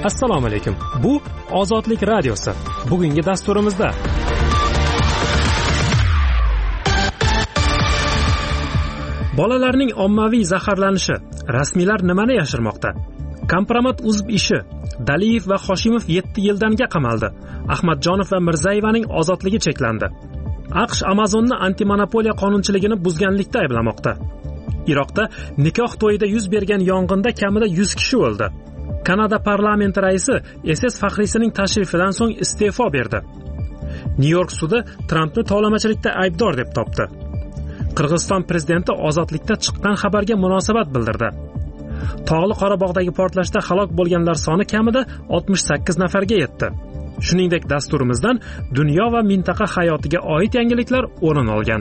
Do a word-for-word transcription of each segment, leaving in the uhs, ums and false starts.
Assalomu alaykum. Bu Ozodlik radiosi. Bugungi dasturimizda bolalarning ommaviy zaharlanishi, rasmiylar nimani yashirmoqda? Kompromat uzib ishi, Daliyev va Hoshimov yetti yildanga qamaldi. Ahmadjonov va Mirzayevaning ozodligi cheklandi. AQSh Amazonni antimonopoliya qonunchiligini buzganlikda ayblamoqda. Iroqda nikoh to'yida yuz bergan yong'inda kamida yuz kishi o'ldi. Kanada parlamenti raisi S S faxriysining tashrifidan so'ng iste'fo berdi. Nyu-York sudi Trampni tovlamachilikda aybdor deb topdi. Qirg'iziston prezidenti ozodlikda chiqqan xabarga munosabat bildirdi. Tog'li Qorabog'dagi portlashda halok bo'lganlar soni kamida oltmish sakkiz nafarga yetdi. Shuningdek, dasturimizdan dunyo va mintaqa hayotiga oid yangiliklar o'rin olgan.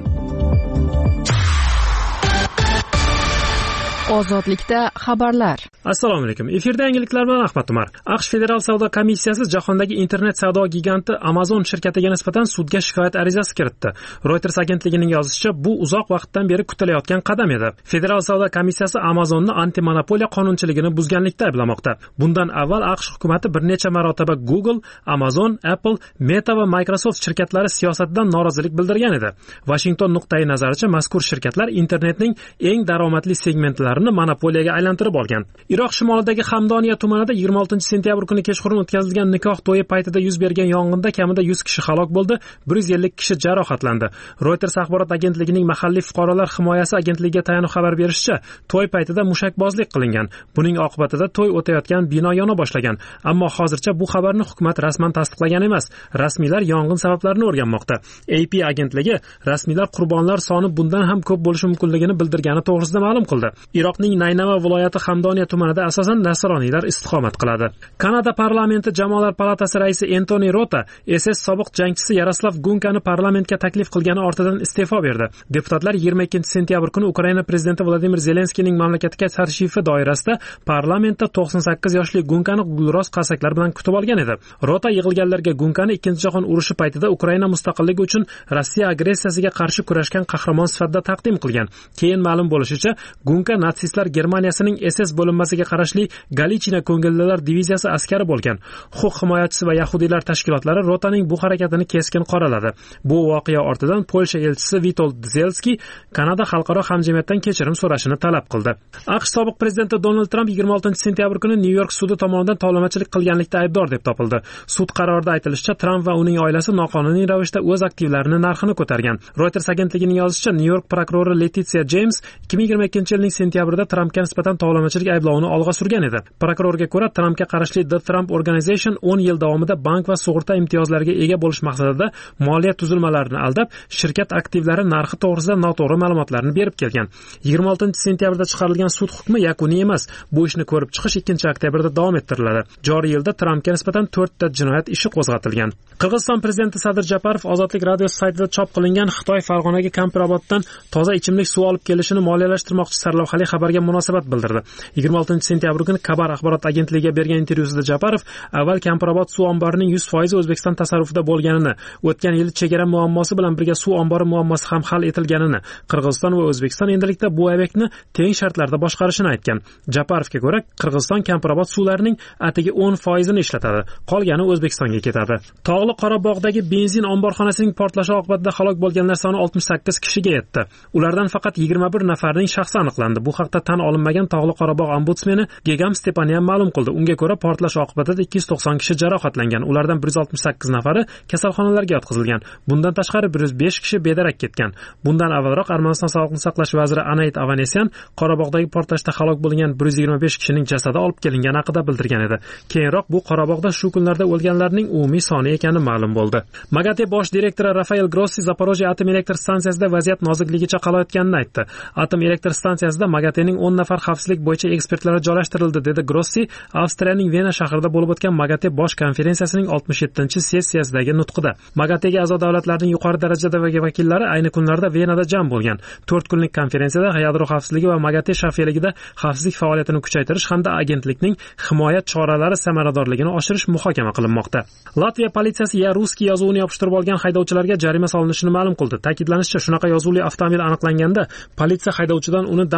Ozodlikda xabarlar. Assalomu alaykum. Efirda yangiliklar bilan Ahmad Umar. AQSh Federal savdo komissiyasi jahondagi internet savdo giganti Amazon shirkatiga nisbatan sudga shikoyat arizasi kiritdi. Reuters agentligining yozishicha, bu uzoq vaqtdan beri kutilayotgan qadam edi. Federal savdo komissiyasi Amazonni antimonopoliya qonunchiligini buzganlikda ayblamoqda. Bundan avval AQSh hukumatı bir necha marotaba Google, Amazon, Apple, Meta va Microsoft shirkatlari siyosatidan norozilik bildirgan edi. Washington nuqtai nazaricha mazkur shirkatlar internetning eng daromadli segmentlarini monopoliyaga aylantirib olgan. Iroq shimolidagi Hamdoniya tumanida yigirma oltinchi sentyabr kuni kechqurun o'tkazilgan nikoh to'yi paytida yuz bergan yong'inda kamida yuz kishi halok bo'ldi, bir yuz ellik kishi jarohatlandi. Reuters axborot agentligining mahalliy fuqarolar himoyasi agentligiga tayanib xabar berishicha, to'y paytida mushakbozlik qilingan. Buning oqibatida to'y o'tayotgan bino yona boshlagan. Ammo hozircha bu xabarni hukumat rasman tasdiqlagan emas. Rasmiylar yong'in sabablarini o'rganmoqda. A P agentligi rasmiylar qurbonlar soni bundan ham ko'p bo'lishi mumkinligini bildirgani to'g'risida ma'lum qildi. Iroqning Naynava viloyati Hamdoniya tumanida asosan nasroniylar istiqomat qiladi. Kanada parlamenti Jamoalar palatasi raisi Antoni Rota S S sobiq jangchisi Yaroslav Gunkani parlamentga taklif qilgani ortidan iste'fo berdi. Deputatlar yigirma ikkinchi sentyabr kuni Ukraina prezidenti Vladimir Zelenskiyning mamlakatga tashrifi doirasida parlamentda to'qson sakkiz yoshli Gunkani gulroz qarsaklar bilan kutib olgan edi. Rota yig'ilganlarga Gunkani ikkinchi jahon urushi paytida Ukraina mustaqilligi uchun Rossiya agressiyasiga qarshi kurashgan qahramon sifatida taqdim qilgan. Keyin ma'lum bo'lishicha, Gunka natsistlar Germaniyasining S S bo'linmasiga qarashli Galichina ko'ngillilar diviziyasi askari bo'lgan. Huquq himoyachisi va yahudiylar tashkilotlari Rotaning bu harakatini keskin qoraladi. Bu voqea ortidan Polsha elchisi Witold Zelski Kanada xalqaro hamjamiyatdan kechirim so'rashini talab qildi. AQSh sobiq prezidenti Donald Trump yigirma oltinchi sentyabr kuni Nyu-York sudi tomonidan tovlamachilik qilganlikda aybdor deb topildi. Sud qarorida aytilishicha, Trump va uning oilasi noqonuniy ravishda o'z aktivlarini narxini ko'targan. Reuters agentligining yozishicha, Nyu-York prokurori Letitsiya James ikki ming yigirma ikkinchi yilning sentyabrida Trumpga nisbatan tovlamachilik ayblovini olg'a surgan edi. Prokurorga ko'ra, Trumpga qarashli The Trump Organization o'n yil davomida bank va sug'urta imtiyozlariga ega bo'lish maqsadida moliya tuzilmalarini aldab, shirkat aktivlari narxi to'g'risida noto'g'ri ma'lumotlarni berib kelgan. yigirma oltinchi sentyabrda chiqarilgan sud hukmi yakuniy emas. Bu ishni ko'rib chiqish ikkinchi oktyabrda davom ettiriladi. Joriy yilda Trumpga nisbatan to'rtta jinoyat ishi qo'zg'atilgan. Qirg'iziston prezidenti Sadir Japarov Ozodlik radiosi saytida chop qilingan Xitoy Farg'onaga Kampiroboddan toza ichimlik suv olib kelishini moliyalashtirmoqchi sarlavhali xabarga munosabat bildirdi. yigirma oltinchi sentyabr kuni Kabar axborot agentligiga bergan intervyusida Japarov avval Kampirobod suv omborining yuz foiz O'zbekiston tasarrufida bo'lganini, o'tgan yil chegara muammosi bilan birga suv ombori muammosi ham hal etilganini, Qirg'iziston va O'zbekiston endilikda bu obyektni teng shartlarda boshqarishini aytgan. Japarovga ko'ra, Qirg'iziston Kampirobod suvlarining atigi o'n foizini ishlatadi, qolgani O'zbekistonga ketadi. Tog'li Qorabog'dagi benzin omborxonasining portlashi oqibatida halok bo'lganlar soni oltmish sakkiz kishiga yetdi. Ulardan faqat yigirma bir nafarning shaxsi aniqlandi. Bu haqda tan olinmagan Tog'li Qorabog' ombudsmeni Gegam Stepanyan ma'lum qildi. Unga ko'ra, portlash oqibatida ikki yuz to'qson kishi jarohatlangan. Ulardan bir yuz oltmish sakkiz nafari kasalxonalarga yotqizilgan. Bundan tashqari bir yuz besh kishi bedarak ketgan. Bundan avvalroq Armaniston sog'liqni saqlash vaziri Anayt Avanesyan Qorabog'dagi portlashda halok bo'lgan bir yuz yigirma besh kishining jasadi olib kelingani haqida bildirgan edi. Keyinroq bu Qorabog'da shu kunlarda o'lganlarning umumiy soni ekani ma'lum bo'ldi. MAGATE bosh direktori Rafael Grossi Zaporojye atom elektr stansiyasida vaziyat nozikligicha qolayotganini aytdi. Atom elektr stansiyasida MAGATEning o'n nafar xavfsizlik bo'yicha ekspertlari joylashtirildi, dedi Grossi Avstriyaning Vena shahrida bo'lib o'tgan MAGATE bosh konferensiyasining oltmish yettinchi sessiyasidagi nutqida. MAGATEga a'zo davlatlarning yuqori darajadagi vakillari ayni kunlarda Venada jam bo'lgan. to'rt kunlik konferensiyada yadro xavfsizligi va MAGATE shafeligida xavfsizlik faoliyatini kuchaytirish hamda agentlikning himoya choralari samaradorligini oshirish muhokama qilinmoqda. Latviya politsiyasi ya ruskiy yozuvini yopishtirib olgan haydovchilarga jarima solinishini ma'lum qildi. Ta'kidlanishicha, shunaqa yozuvli avtomobil aniqlanganda politsiya haydovchidan uni darhol olib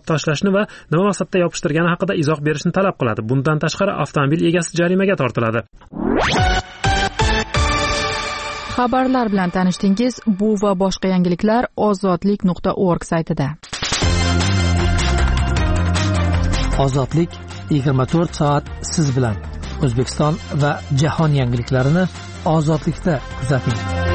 tashlashni va nima maqsadda yopishtirgani haqida izoh berishni talab qiladi. Bundan tashqari avtomobil egasi jarimaga tortiladi. Xabarlar bilan tanishdingiz. Bu va boshqa yangiliklar ozodlik nuqta org saytida. Ozodlik yigirma to'rt soat siz bilan. O'zbekiston va jahon yangiliklarini ozodlikda kuzating.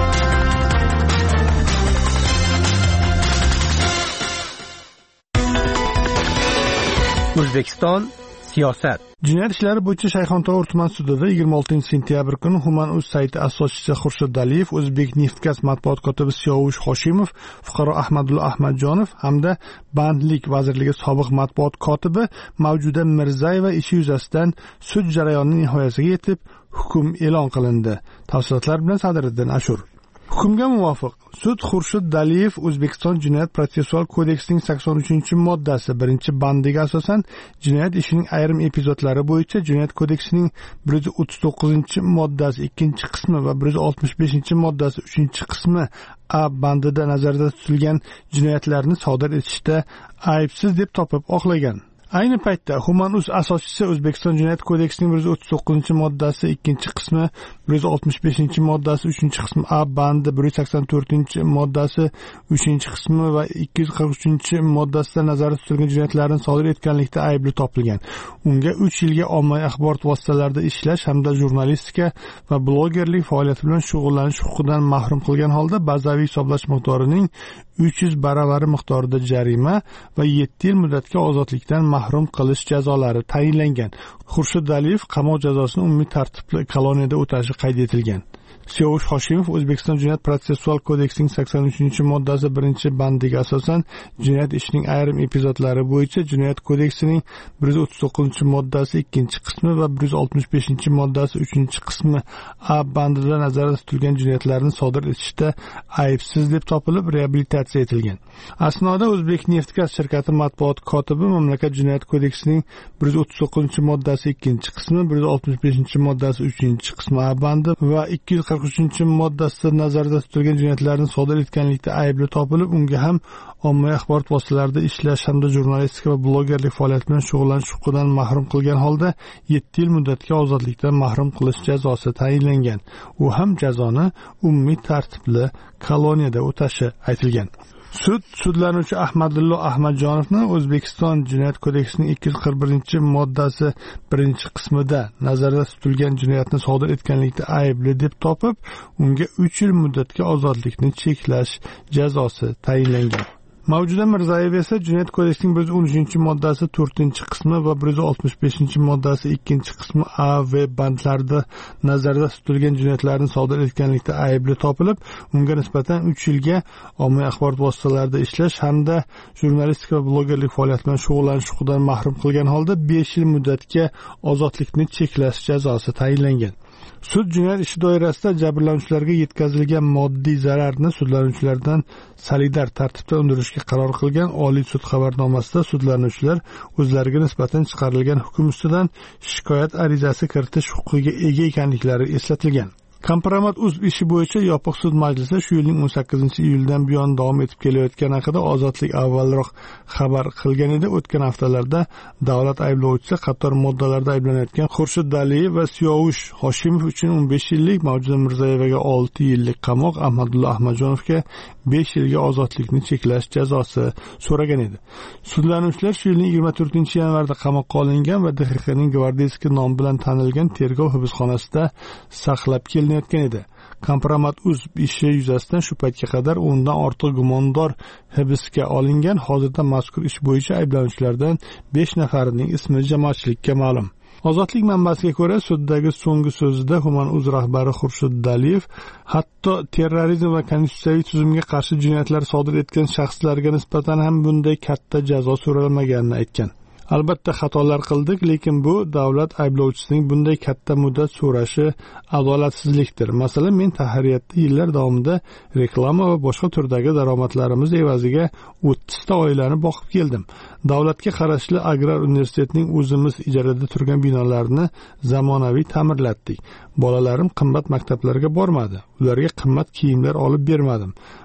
O'zbekiston siyosat. Jinoyat ishlari bo'yicha Shayxontohur tuman sudida yigirma oltinchi sentyabr kuni Human.uz sayti asoschisi Xurshid Daliyev, O'zbekneftgaz matbuot kotibi Siyovush Hoshimov, fuqaro Ahmadulla Ahmadjonov hamda Bandlik vazirligi sobiq matbuot kotibi Mavjuda Mirzayeva ishi yuzasidan sud jarayonining nihoyasiga yetib, hukm e'lon qilindi. Tafsilotlar bilan Sadriddin Ashur. Hukmga muvofiq sud Xurshid Daliyev O'zbekiston Jinoyat protsessual kodeksining sakson uchinchi moddasi birinchi bandiga asosan jinoyat ishining ayrim epizodlari bo'yicha Jinoyat kodeksining bir yuz o'ttiz to'qqizinchi moddasi ikkinchi qismi va bir yuz oltmish beshinchi moddasi uchinchi qismi A bandida nazarda tutilgan jinoyatlarni sodir etishda aybsiz deb topib oqlagan. Ayni paytda Human.uz asoschisi O'zbekiston Jinoyat kodeksining bir yuz o'ttiz to'qqizinchi moddasi ikkinchi qismi, bir yuz oltmish beshinchi moddasi uchinchi qismi A bandi, bir yuz sakson to'rtinchi moddasi uchinchi qismi va ikki yuz qirq uchinchi moddasida nazarda tutilgan jinoyatlarni sodir etganlikda aybli topilgan. Unga uch yilga ommaviy axborot vositalarida ishlash hamda jurnalistika va blogerlik faoliyati bilan shug'ullanish huquqidan mahrum qilgan holda bazaviy hisoblash miqdorining uch yuz baravari miqdorida jarima va yetti yil muddatga ozodlikdan mahrum qilish jazolari tayinlangan. Xurshid Daliyev qamoq jazosini umumiy tartibli koloniyada o'tashi qayd etilgan. Siyovush Hoshimov O'zbekiston Jinoyat protsessual kodeksining sakson uchinchi moddasi birinchi bandiga asosan jinoyat ishining ayrim epizodlari bo'yicha Jinoyat kodeksining bir yuz o'ttiz to'qqizinchi moddasi ikkinchi qismi va bir yuz oltmish beshinchi moddasi uchinchi qismi A bandida nazarda tutilgan jinoyatlarni sodir etishda aybsiz deb topilib reabilitatsiya etilgan. Asnoda O'zbekneftgaz shirkati matbuot kotibi mamlakat Jinoyat kodeksining bir yuz o'ttiz to'qqizinchi moddasi ikkinchi qismi, bir yuz oltmish beshinchi moddasi uchinchi qismi A bandi va ikki yuz qirq uchinchi moddasida nazarda tutilgan jinoyatlarni sodir etganlikda aybli topilib, unga ham ommaviy axborot vositalarida ishlash hamda jurnalistika va blogerlik faoliyati bilan shug'ullanish huquqidan mahrum qilgan holda yetti yil muddatga ozodlikdan mahrum qilish jazosi tayinlangan. U ham jazoni umumiy tartibli koloniyada o'tashi aytilgan. Sud sudlanuvchi Ahmadulla Ahmadjonovni O'zbekiston Jinoyat kodeksining ikki yuz qirq birinchi moddasi birinchi qismida nazarda tutilgan jinoyatni sodir etganlikda aybli deb topib, unga uch yil muddatga ozodlikni cheklash jazosi tayinlangan. Mavjuda Mirzayeva esa Jinoyat kodeksining bir yuz o'n uchinchi moddasi to'rtinchi qismi va bir yuz oltmish beshinchi moddasi ikkinchi qismi A va bandlarida nazarda tutilgan jinoyatlarni sodir etganlikda aybli topilib, unga nisbatan uch yilga ommaviy axborot vositalarida ishlash hamda jurnalistika va blogerlik faoliyati bilan shug'ullanish huquqidan mahrum qilgan holda besh yil muddatga ozodlikni cheklash jazosi tayinlangan. Sud jinoyat ishi doirasida jabrlanuvchilarga yetkazilgan moddiy zararni sudlanuvchilardan solidar tartibda undirishga qaror qilgan Oliy sud xabarnomasida sudlanuvchilar o'zlariga nisbatan chiqarilgan hukm ustidan shikoyat arizasi kiritish huquqiga ega ekanliklari eslatilgan. Kompromat.uz ishi bo'yicha yopiq sud majlisi shu yilning o'n sakkizinchi iyuldan buyon davom etib kelayotgani haqida Ozodlik avvalroq xabar qilgan edi. O'tgan haftalarda davlat ayblovchisi qator moddalarda ayblanayotgan Xurshid Daliyev va Siyovush Hoshimov uchun o'n besh yillik, Mavjuda Mirzayevaga olti yillik qamoq, Ahmadulla Ahmadjonovga besh yilga ozodlikni cheklash jazosi so'ragan edi. Sudlanuvchilar shu yilning yigirma to'rtinchi yanvarda qamoqqa olingan va D X Xning gvardeyskiy nom bilan tanilgan tergov hibsxonasida saqlab kelinayotgan edi. Kompromat.uz ishi yuzasidan shu paytga qadar o'ndan ortiq gumondor hibsga olingan. Hozirda mazkur ish bo'yicha ayblanuvchilardan besh nafarining ismi jamoatchilikka ma'lum. Ozodlik manbasiga ko'ra, suddagi so'nggi so'zida Human.uz rahbari Xurshid Daliyev hatto terrorizm va konstitutsiyaviy tuzumga qarshi jinoyatlar sodir etgan shaxslarga nisbatan ham bunday katta jazo so'ralmaganini aytgan. Albatta xatolar qildik, lekin bu davlat ayblovchisining bunday katta muddat so'rashi adolatsizlikdir. Masalan, men tahririyatda yillar davomida reklama va boshqa turdagi daromadlarimiz evaziga o'ttiz ta oilani boqib keldim. Davlatga qarashli Agrar universitetining o'zimiz ijarada turgan binolarini zamonaviy ta'mirlatdik. Bolalarim qimmat maktablarga bormadi. Ularga qimmat kiyimlar olib bermadim.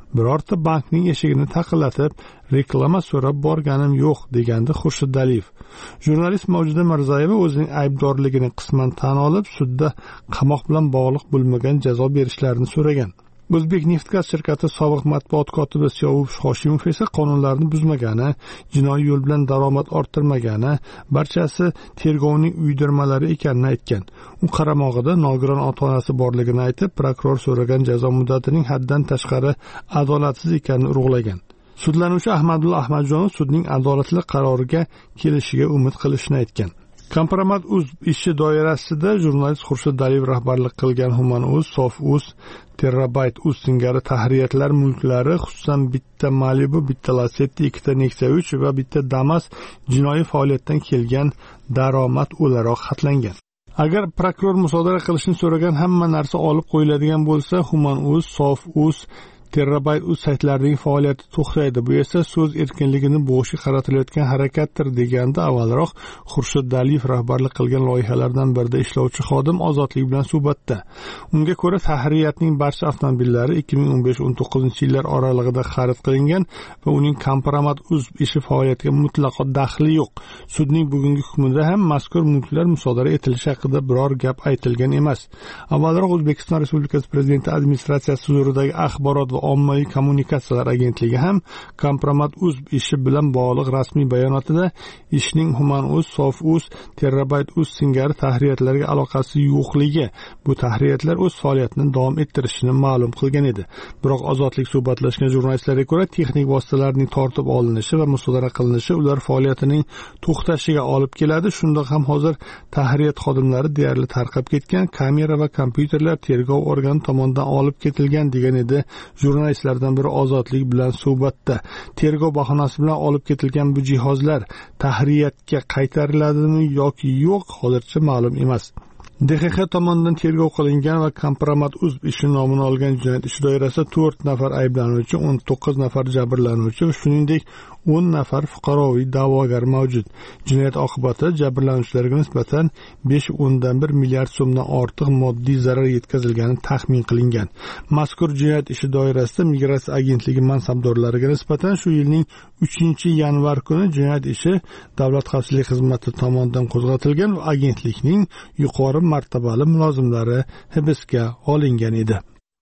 birorta bankning eshigini taqillatib reklama so'rab borganim yo'q, degandi Xurshid Aliyev. Jurnalist Mavjuda Mirzayeva o'zining aybdorligini qisman tan olib, sudda qamoq bilan bog'liq bo'lmagan jazo berishlarini so'ragan. O'zbek Neftgaz shirkati sobiq matbuot kotibi Siyovush Hoshimov esa qonunlarni buzmagani, jinoiy yo'l bilan daromad orttirmagani, barchasi tergovning uydirmalari ekanini aytgan. U qaramog'ida nogiron ota-onasi borligini aytib, prokuror so'ragan jazo muddatining haddan tashqari adolatsiz ekanini urg'ulagan. Sudlanuvchi Ahmadulla Ahmadjonov sudning adolatli qaroriga kelishiga umid qilishini aytgan. Kompromat.uz ishi doirasida jurnalist Xurshid Aliyev rahbarlik qilgan Human.uz, Sof.uz, Terabyte.uz singari tahririyatlar mulklari, xususan bitta Malibu, bitta Lacetti, ikkita Nexia uch va bitta Damas jinoiy faoliyatdan kelgan daromad o'laroq xatlangan. Agar prokuror musodara qilishni so'ragan hamma narsa olib qo'yiladigan bo'lsa, Human.uz, Sof.uz, Terabyte.uz saytlarining faoliyati to'xtaydi. Bu esa so'z erkinligini bo'g'ishga qaratilayotgan harakatdir, deganda avvalroq Xurshid Aliyev rahbarlik qilgan loyihalardan birida ishlovchi xodim Ozodlik bilan suhbatda. Unga ko'ra, tahririyatning barcha avtomobillari ikki ming o'n besh o'n to'qqizinchi yillar oralig'ida xarid qilingan va uning Kompromat.uz ishi faoliyatiga mutlaqo daxli yo'q. Sudning bugungi hukmida ham mazkur mulklar musodara etilishi haqida biror gap aytilgan emas. Avvalroq O'zbekiston Respublikasi Prezidenti administratsiyasi huzuridagi axborot va ommaviy kommunikatsiyalar agentligi ham Kompromat.uz ishi bilan bog'liq rasmiy bayonotida ishning Human.uz, Sof.uz, Terabyte.uz singari tahririyatlarga aloqasi yo'qligi, bu tahririyatlar o'z faoliyatini davom ettirishini ma'lum qilgan edi. Biroq Ozodlik suhbatlashgan jurnalistlarga ko'ra, texnik vositalarning tortib olinishi va musodara qilinishi ular faoliyatining to'xtashiga olib keladi. Shundoq ham hozir tahririyat xodimlari deyarli tarqab ketgan, kamera va kompyuterlar tergov organi tomonidan olib ketilgan, degan edi jurnalistlardan biri Ozodlik bilan suhbatda. Tergov bahonasi bilan olib ketilgan bu jihozlar tahririyatga qaytariladimi yoki yo'q, hozircha ma'lum emas. D X X tomonidan tergov qilingan va Kompromat.uz ishi nomini olgan jinoyat ishi doirasida to'rt nafar ayblanuvchi, o'n to'qqiz nafar jabrlanuvchi va shuningdek o'n nafar fuqaroviy da'vogar mavjud. Jinoyat oqibati jabrlanuvchilarga nisbatan besh o'ndan bir milliard so'mdan ortiq moddiy zarar yetkazilgani taxmin qilingan. Mazkur jinoyat ishi doirasida Migratsiya agentligi mansabdorlariga nisbatan shu yilning uchinchi yanvar kuni jinoyat ishi Davlat xavfsizlik xizmati tomonidan qo'zg'atilgan va agentlikning yuqori martabali mulozimlari hibsga olingan edi.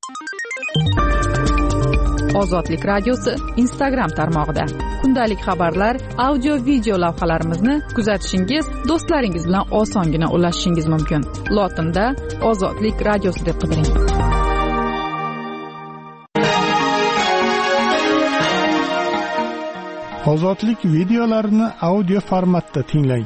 Ozodlik radiosi Instagram tarmog'ida kundalik xabarlar, audio video lavhalarimizni kuzatishingiz, do'stlaringiz bilan osongina ulashishingiz mumkin. Lotinda Ozodlik radiosi deb qidiring. Ozodlik videolarini audio formatda tinglang.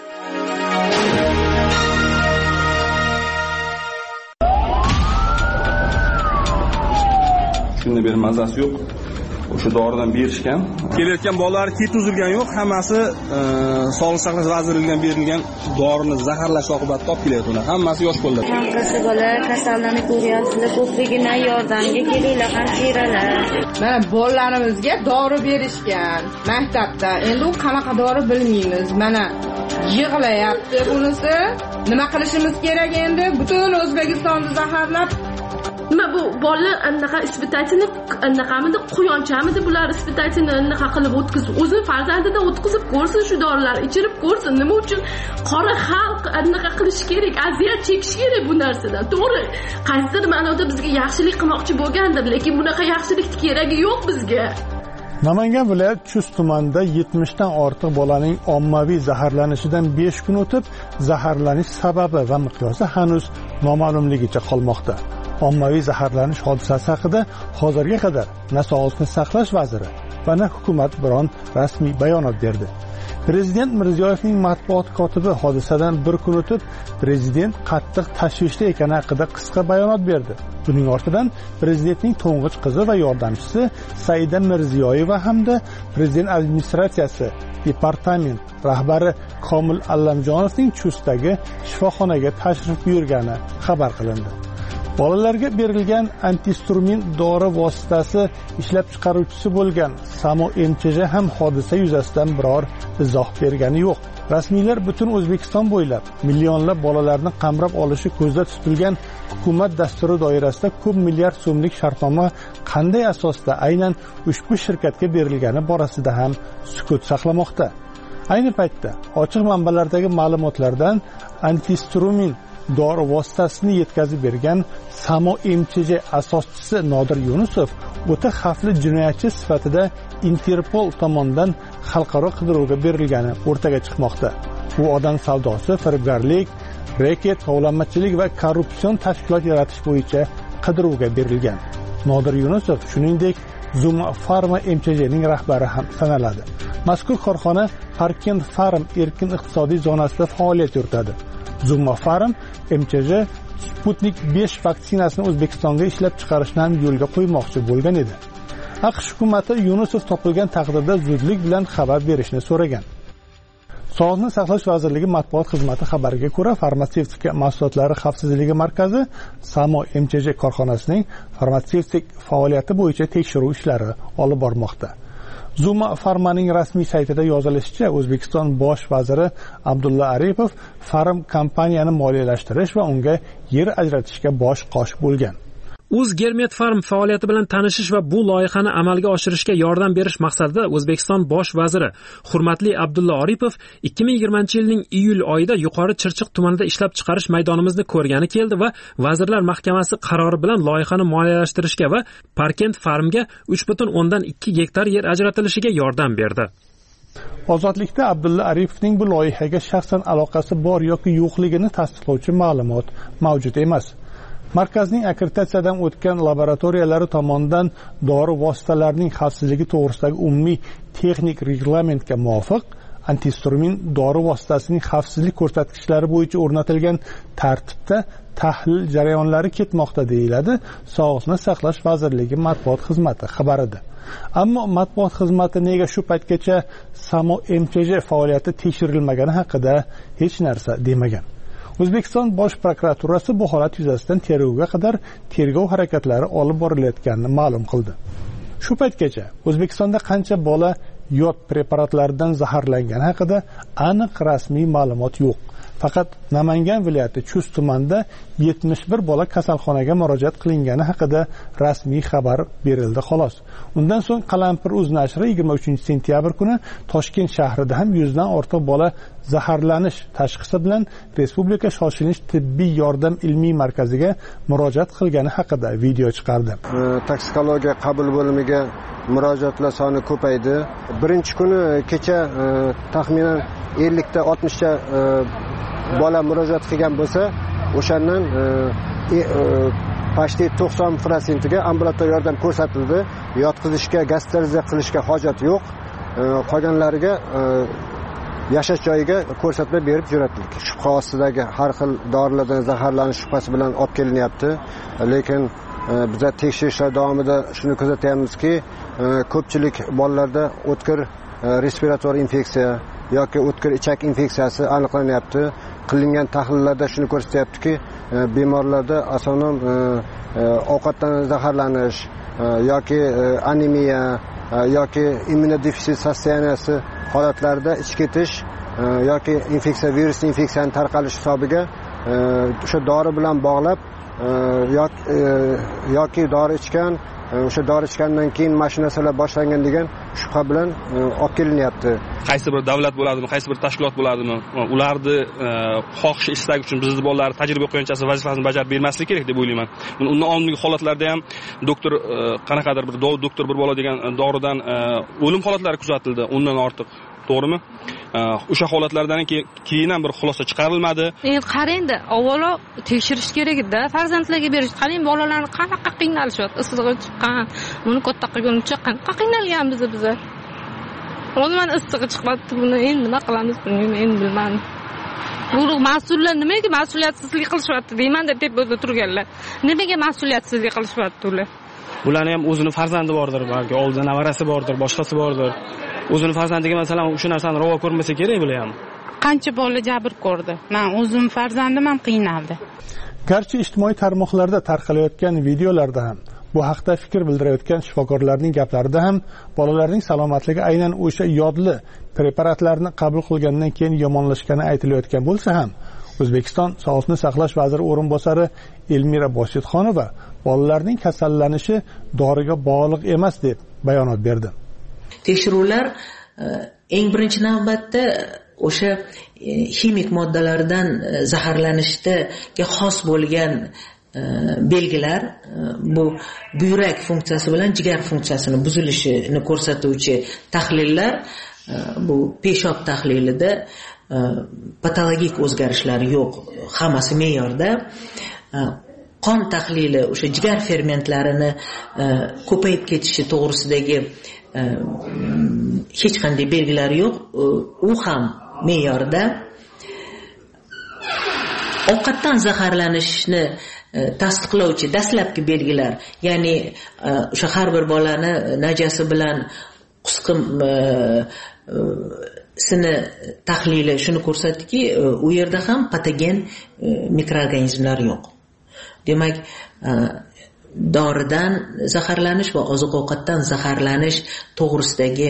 Shunda bir mazasi yo'q. O'sha doridan berishgan. Kelayotgan bolalar keti uzilgan yo'q, hammasi Sog'liqni saqlash vazirligidan berilgan dorini zaharlash oqibatida olib kelyapti ular. Hammasi yosh bolalar. Qanqasi bola kasallanib ko'ryapsizlar, ko'pligidan yordamga kelinglar, hamshiralar. Mana bolalarimizga dori berishgan maktabda. Endi u qanaqa dori bilmaymiz. Mana yig'layapti bunisi. Nima qilishimiz kerak endi? Butun O'zbekistonni zaharlab nima bu bolalar anaqa ispitachini anaqamidi quyonchamidi bular ispitachini anaqa qilib o'tkazib o'zi farzandidan o'tkazib ko'rsin, shu dorilarni ichirib ko'rsin. Nima uchun qora xalq anaqa qilish kerak, aziyat chekish kerak bu narsadan? To'g'ri, qaysidir ma'noda bizga yaxshilik qilmoqchi bo'lgandir, lekin bunaqa yaxshilikning keragi yo'q bizga. Namangan viloyat Chust tumanida yetmishdan ortiq bolaning ommaviy zaharlanishidan besh kun o'tib, zaharlanish sababi va miqyosi hanuz noma'lumligicha qolmoqda. Ommaviy zaharlanish hodisasi haqida hozirga qadar na Sog'liqni saqlash vaziri va na hukumat biron rasmiy bayonot berdi. Prezident Mirziyoyevning matbuot kotibi hodisadan bir kun o'tib, prezident qattiq tashvishda ekani haqida qisqa bayonot berdi. Buning ortidan prezidentning to'ng'ich qizi va yordamchisi Saida Mirziyoyeva hamda prezident administratsiyasi departament rahbari Komil Allamjonovning Chustdagi shifoxonaga tashrif buyurgani xabar qilindi. Bolalarga berilgan antihistamin dori vositasi ishlab chiqaruvchisi bo'lgan Samo M Ch J ham hodisa yuzasidan biror izoh bergani yo'q. Rasmiylar butun O'zbekiston bo'ylab millionlab bolalarni qamrab olishi ko'zda tutilgan hukumat dasturi doirasida ko'p milliard so'mlik shartnoma qanday asosda aynan ushbu shirkatga berilgani borasida ham sukut saqlamoqda. Ayni paytda ochiq manbalardagi ma'lumotlardan antihistamin dori vositasini yetkazib bergan Samo M Ch J asoschisi Nodir Yunusov o'ta xavfli jinoyatchi sifatida Interpol tomonidan xalqaro qidiruvga berilgani o'rtaga chiqmoqda. U odam savdosi, firibgarlik, reket, tovlamachilik va korrupsion tashkilot yaratish bo'yicha qidiruvga berilgan. Nodir Yunusov shuningdek Zuma Pharma M Ch Jning rahbari ham sanaladi. Mazkur korxona Parkent Farm erkin iqtisodiy zonasida faoliyat yuritadi. Zuma Pharm M Ch J Sputnik besh vaksinasini O'zbekistonga ishlab chiqarishni ham yo'lga qo'ymoqchi bo'lgan edi. AQSh hukumati Yunusov topilgan taqdirda zudlik bilan xabar berishni so'ragan. Sog'liqni saqlash vazirligi matbuot xizmati xabariga ko'ra, farmatsevtika mahsulotlari xavfsizligi markazi Samo M Ch J korxonasining farmatsevtik faoliyati bo'yicha tekshiruv ishlari olib bormoqda. Zuma Pharmaning rasmiy saytida yozilishicha, O'zbekiston bosh vaziri Abdulla Aripov Pharm kompaniyani moliyalashtirish va unga yer ajratishga bosh qosh bo'lgan. Uzgermet Farm faoliyati bilan tanishish va bu loyihani amalga oshirishga yordam berish maqsadida O'zbekiston bosh vaziri hurmatli Abdulla Aripov ikki ming yigirmanchi yilning iyul oyida Yuqori Chirchiq tumanida ishlab chiqarish maydonimizni ko'rgani keldi va Vazirlar Mahkamasi qarori bilan loyihani moliyalashtirishga va Parkent Farmga uch butun o'ndan ikki gektar yer ajratilishiga yordam berdi. Ozodlikda Abdulla Aripovning bu loyihaga shaxsan aloqasi bor yoki yo'qligini tasdiqlovchi ma'lumot mavjud emas. Markazning akkreditatsiyadan o'tgan laboratoriyalari tomonidan dori vositalarining xavfsizligi to'g'risidagi umumiy texnik reglamentga muvofiq antihistamin dori vositasining xavfsizlik ko'rsatkichlari bo'yicha o'rnatilgan tartibda tahlil jarayonlari ketmoqda deyiladi Sog'liqni saqlash vazirligi matbuot xizmati xabarida. Ammo matbuot xizmati nega shu paytgacha Samo M Ch J faoliyati tekshirilmagani haqida hech narsa demagan. O'zbekiston bosh prokuraturasi bu holat yuzasidan tergovga qadar tergov harakatlari olib borilayotganini ma'lum qildi. Shu paytgacha O'zbekistonda qancha bola yod preparatlaridan zaharlangani haqida aniq rasmiy ma'lumot yo'q. Faqat Namangan viloyati Chust tumanida yetmish bir bola kasalxonaga murojaat qilingani haqida rasmiy xabar berildi xolos. Undan so'ng Qalampir.uz nashri yigirma uchinchi sentyabr kuni Toshkent shahrida ham yuzdan ortiq bola zaharlanish tashxisi bilan Respublika shoshilinch tibbiy yordam ilmiy markaziga murojaat qilgani haqida video chiqardi. Toksikologiya qabul bo'limiga murojaatlar soni ko'paydi. Birinchi kuni kecha taxminan ellik ta oltmish ta bola murojaat qilgan bo'lsa, o'shandan pashti to'qson foiziga ambulator yordam ko'rsatildi. Yotqizishga, gospitalizatsiya qilishga hojat yo'q. Qolganlariga yashash joyiga ko'rsatma berib jo'natildik. Shubha ostidagi har xil dorilardan zaharlanish shubhasi bilan olib kelinyapti. Lekin bizlar tekshirishlar davomida shuni kuzatyapmizki, ko'pchilik bolalarda o'tkir respirator infeksiya yoki o'tkir ichak infeksiyasi aniqlanyapti. Qilingan tahlillarda shuni ko'rsatyaptiki, bemorlarda asonan ovqatdan zaharlanish yoki anemiya yoki immunodefitsit sostoyaniyasi holatlarida ichib ketish yoki infeksiya virus infeksiyaning tarqalishi hisobiga o'sha dori bilan bog'lab yoki dori ichgan, o'sha dori ichgandan keyin mashinasalar boshlangan degan shubha bilan olib kelinyapti. Qaysi bir davlat bo'ladimi, qaysi bir tashkilot bo'ladimi, ularni xohish istagi uchun bizni bolalar tajriba qo'yinchasi vazifasini bajarib bermaslik kerak deb o'ylayman. Undan oldingi holatlarda ham doktor qanaqadir bir doktor bir bola degan doridan o'lim holatlari kuzatildi, undan ortiq. To'g'rimi? O'sha holatlardan keyin ham bir xulosa chiqarilmadi. Endi qarangda, avvalo tekshirish kerak edi. Farzandlarga berish. Qarang, bolalarni qanaqa qiynalishyapti. Issig'i chiqqan, buni katta qilguncha qanaqa qiynalganmiz biz. O'zman issig'i chiqmadi, buni endi nima qilamiz bilmayman, endi bilmadim. Bu mas'ullar nimaga mas'uliyatsizlik qilishyapti deyman deb tepada turganlar. Nimaga mas'uliyatsizlik qilishyapti ular? Ularni ham o'zini farzandi bordir, balki oldida nevarasi bordir, boshqasi bordir. O'zini farzandiga masalan o'sha narsani ravo ko'rmasa kerak bular ham. Qancha bola jabr ko'rdi. Men o'zim farzandim ham qiynaldi. garchi ijtimoiy tarmoqlarda tarqalayotgan videolarda ham bu haqda fikr bildirayotgan shifokorlarning gaplarida ham bolalarning salomatligi aynan o'sha yodli preparatlarni qabul qilgandan keyin yomonlashgani aytilayotgan bo'lsa ham, O'zbekiston Sog'liqni saqlash vaziri o'rinbosari Elmira Bositxonova bolalarning kasallanishi doriga bog'liq emas deb bayonot berdi. Tekshiruvlar eng birinchi navbatda o'sha ximik moddalardan zaharlanishga xos bo'lgan belgilar, bu buyrak funksiyasi bilan jigar funksiyasini buzilishini ko'rsatuvchi tahlillar, bu peshob tahlilida patologik o'zgarishlar yo'q, hammasi me'yorda. Qon tahlili o'sha jigar fermentlarini ko'payib ketishi to'g'risidagi hech qanday belgilar yo'q, u ham me'yorda. Ovqatdan zaharlanishni tasdiqlovchi dastlabki belgilar, ya'ni o'sha har bir bolani najasi bilan qusqim sini tahlili shuni ko'rsatdiki, u yerda ham patogen mikroorganizmlar yo'q. Demak, doridan zaharlanish va oziq-ovqatdan zaharlanish to'g'risidagi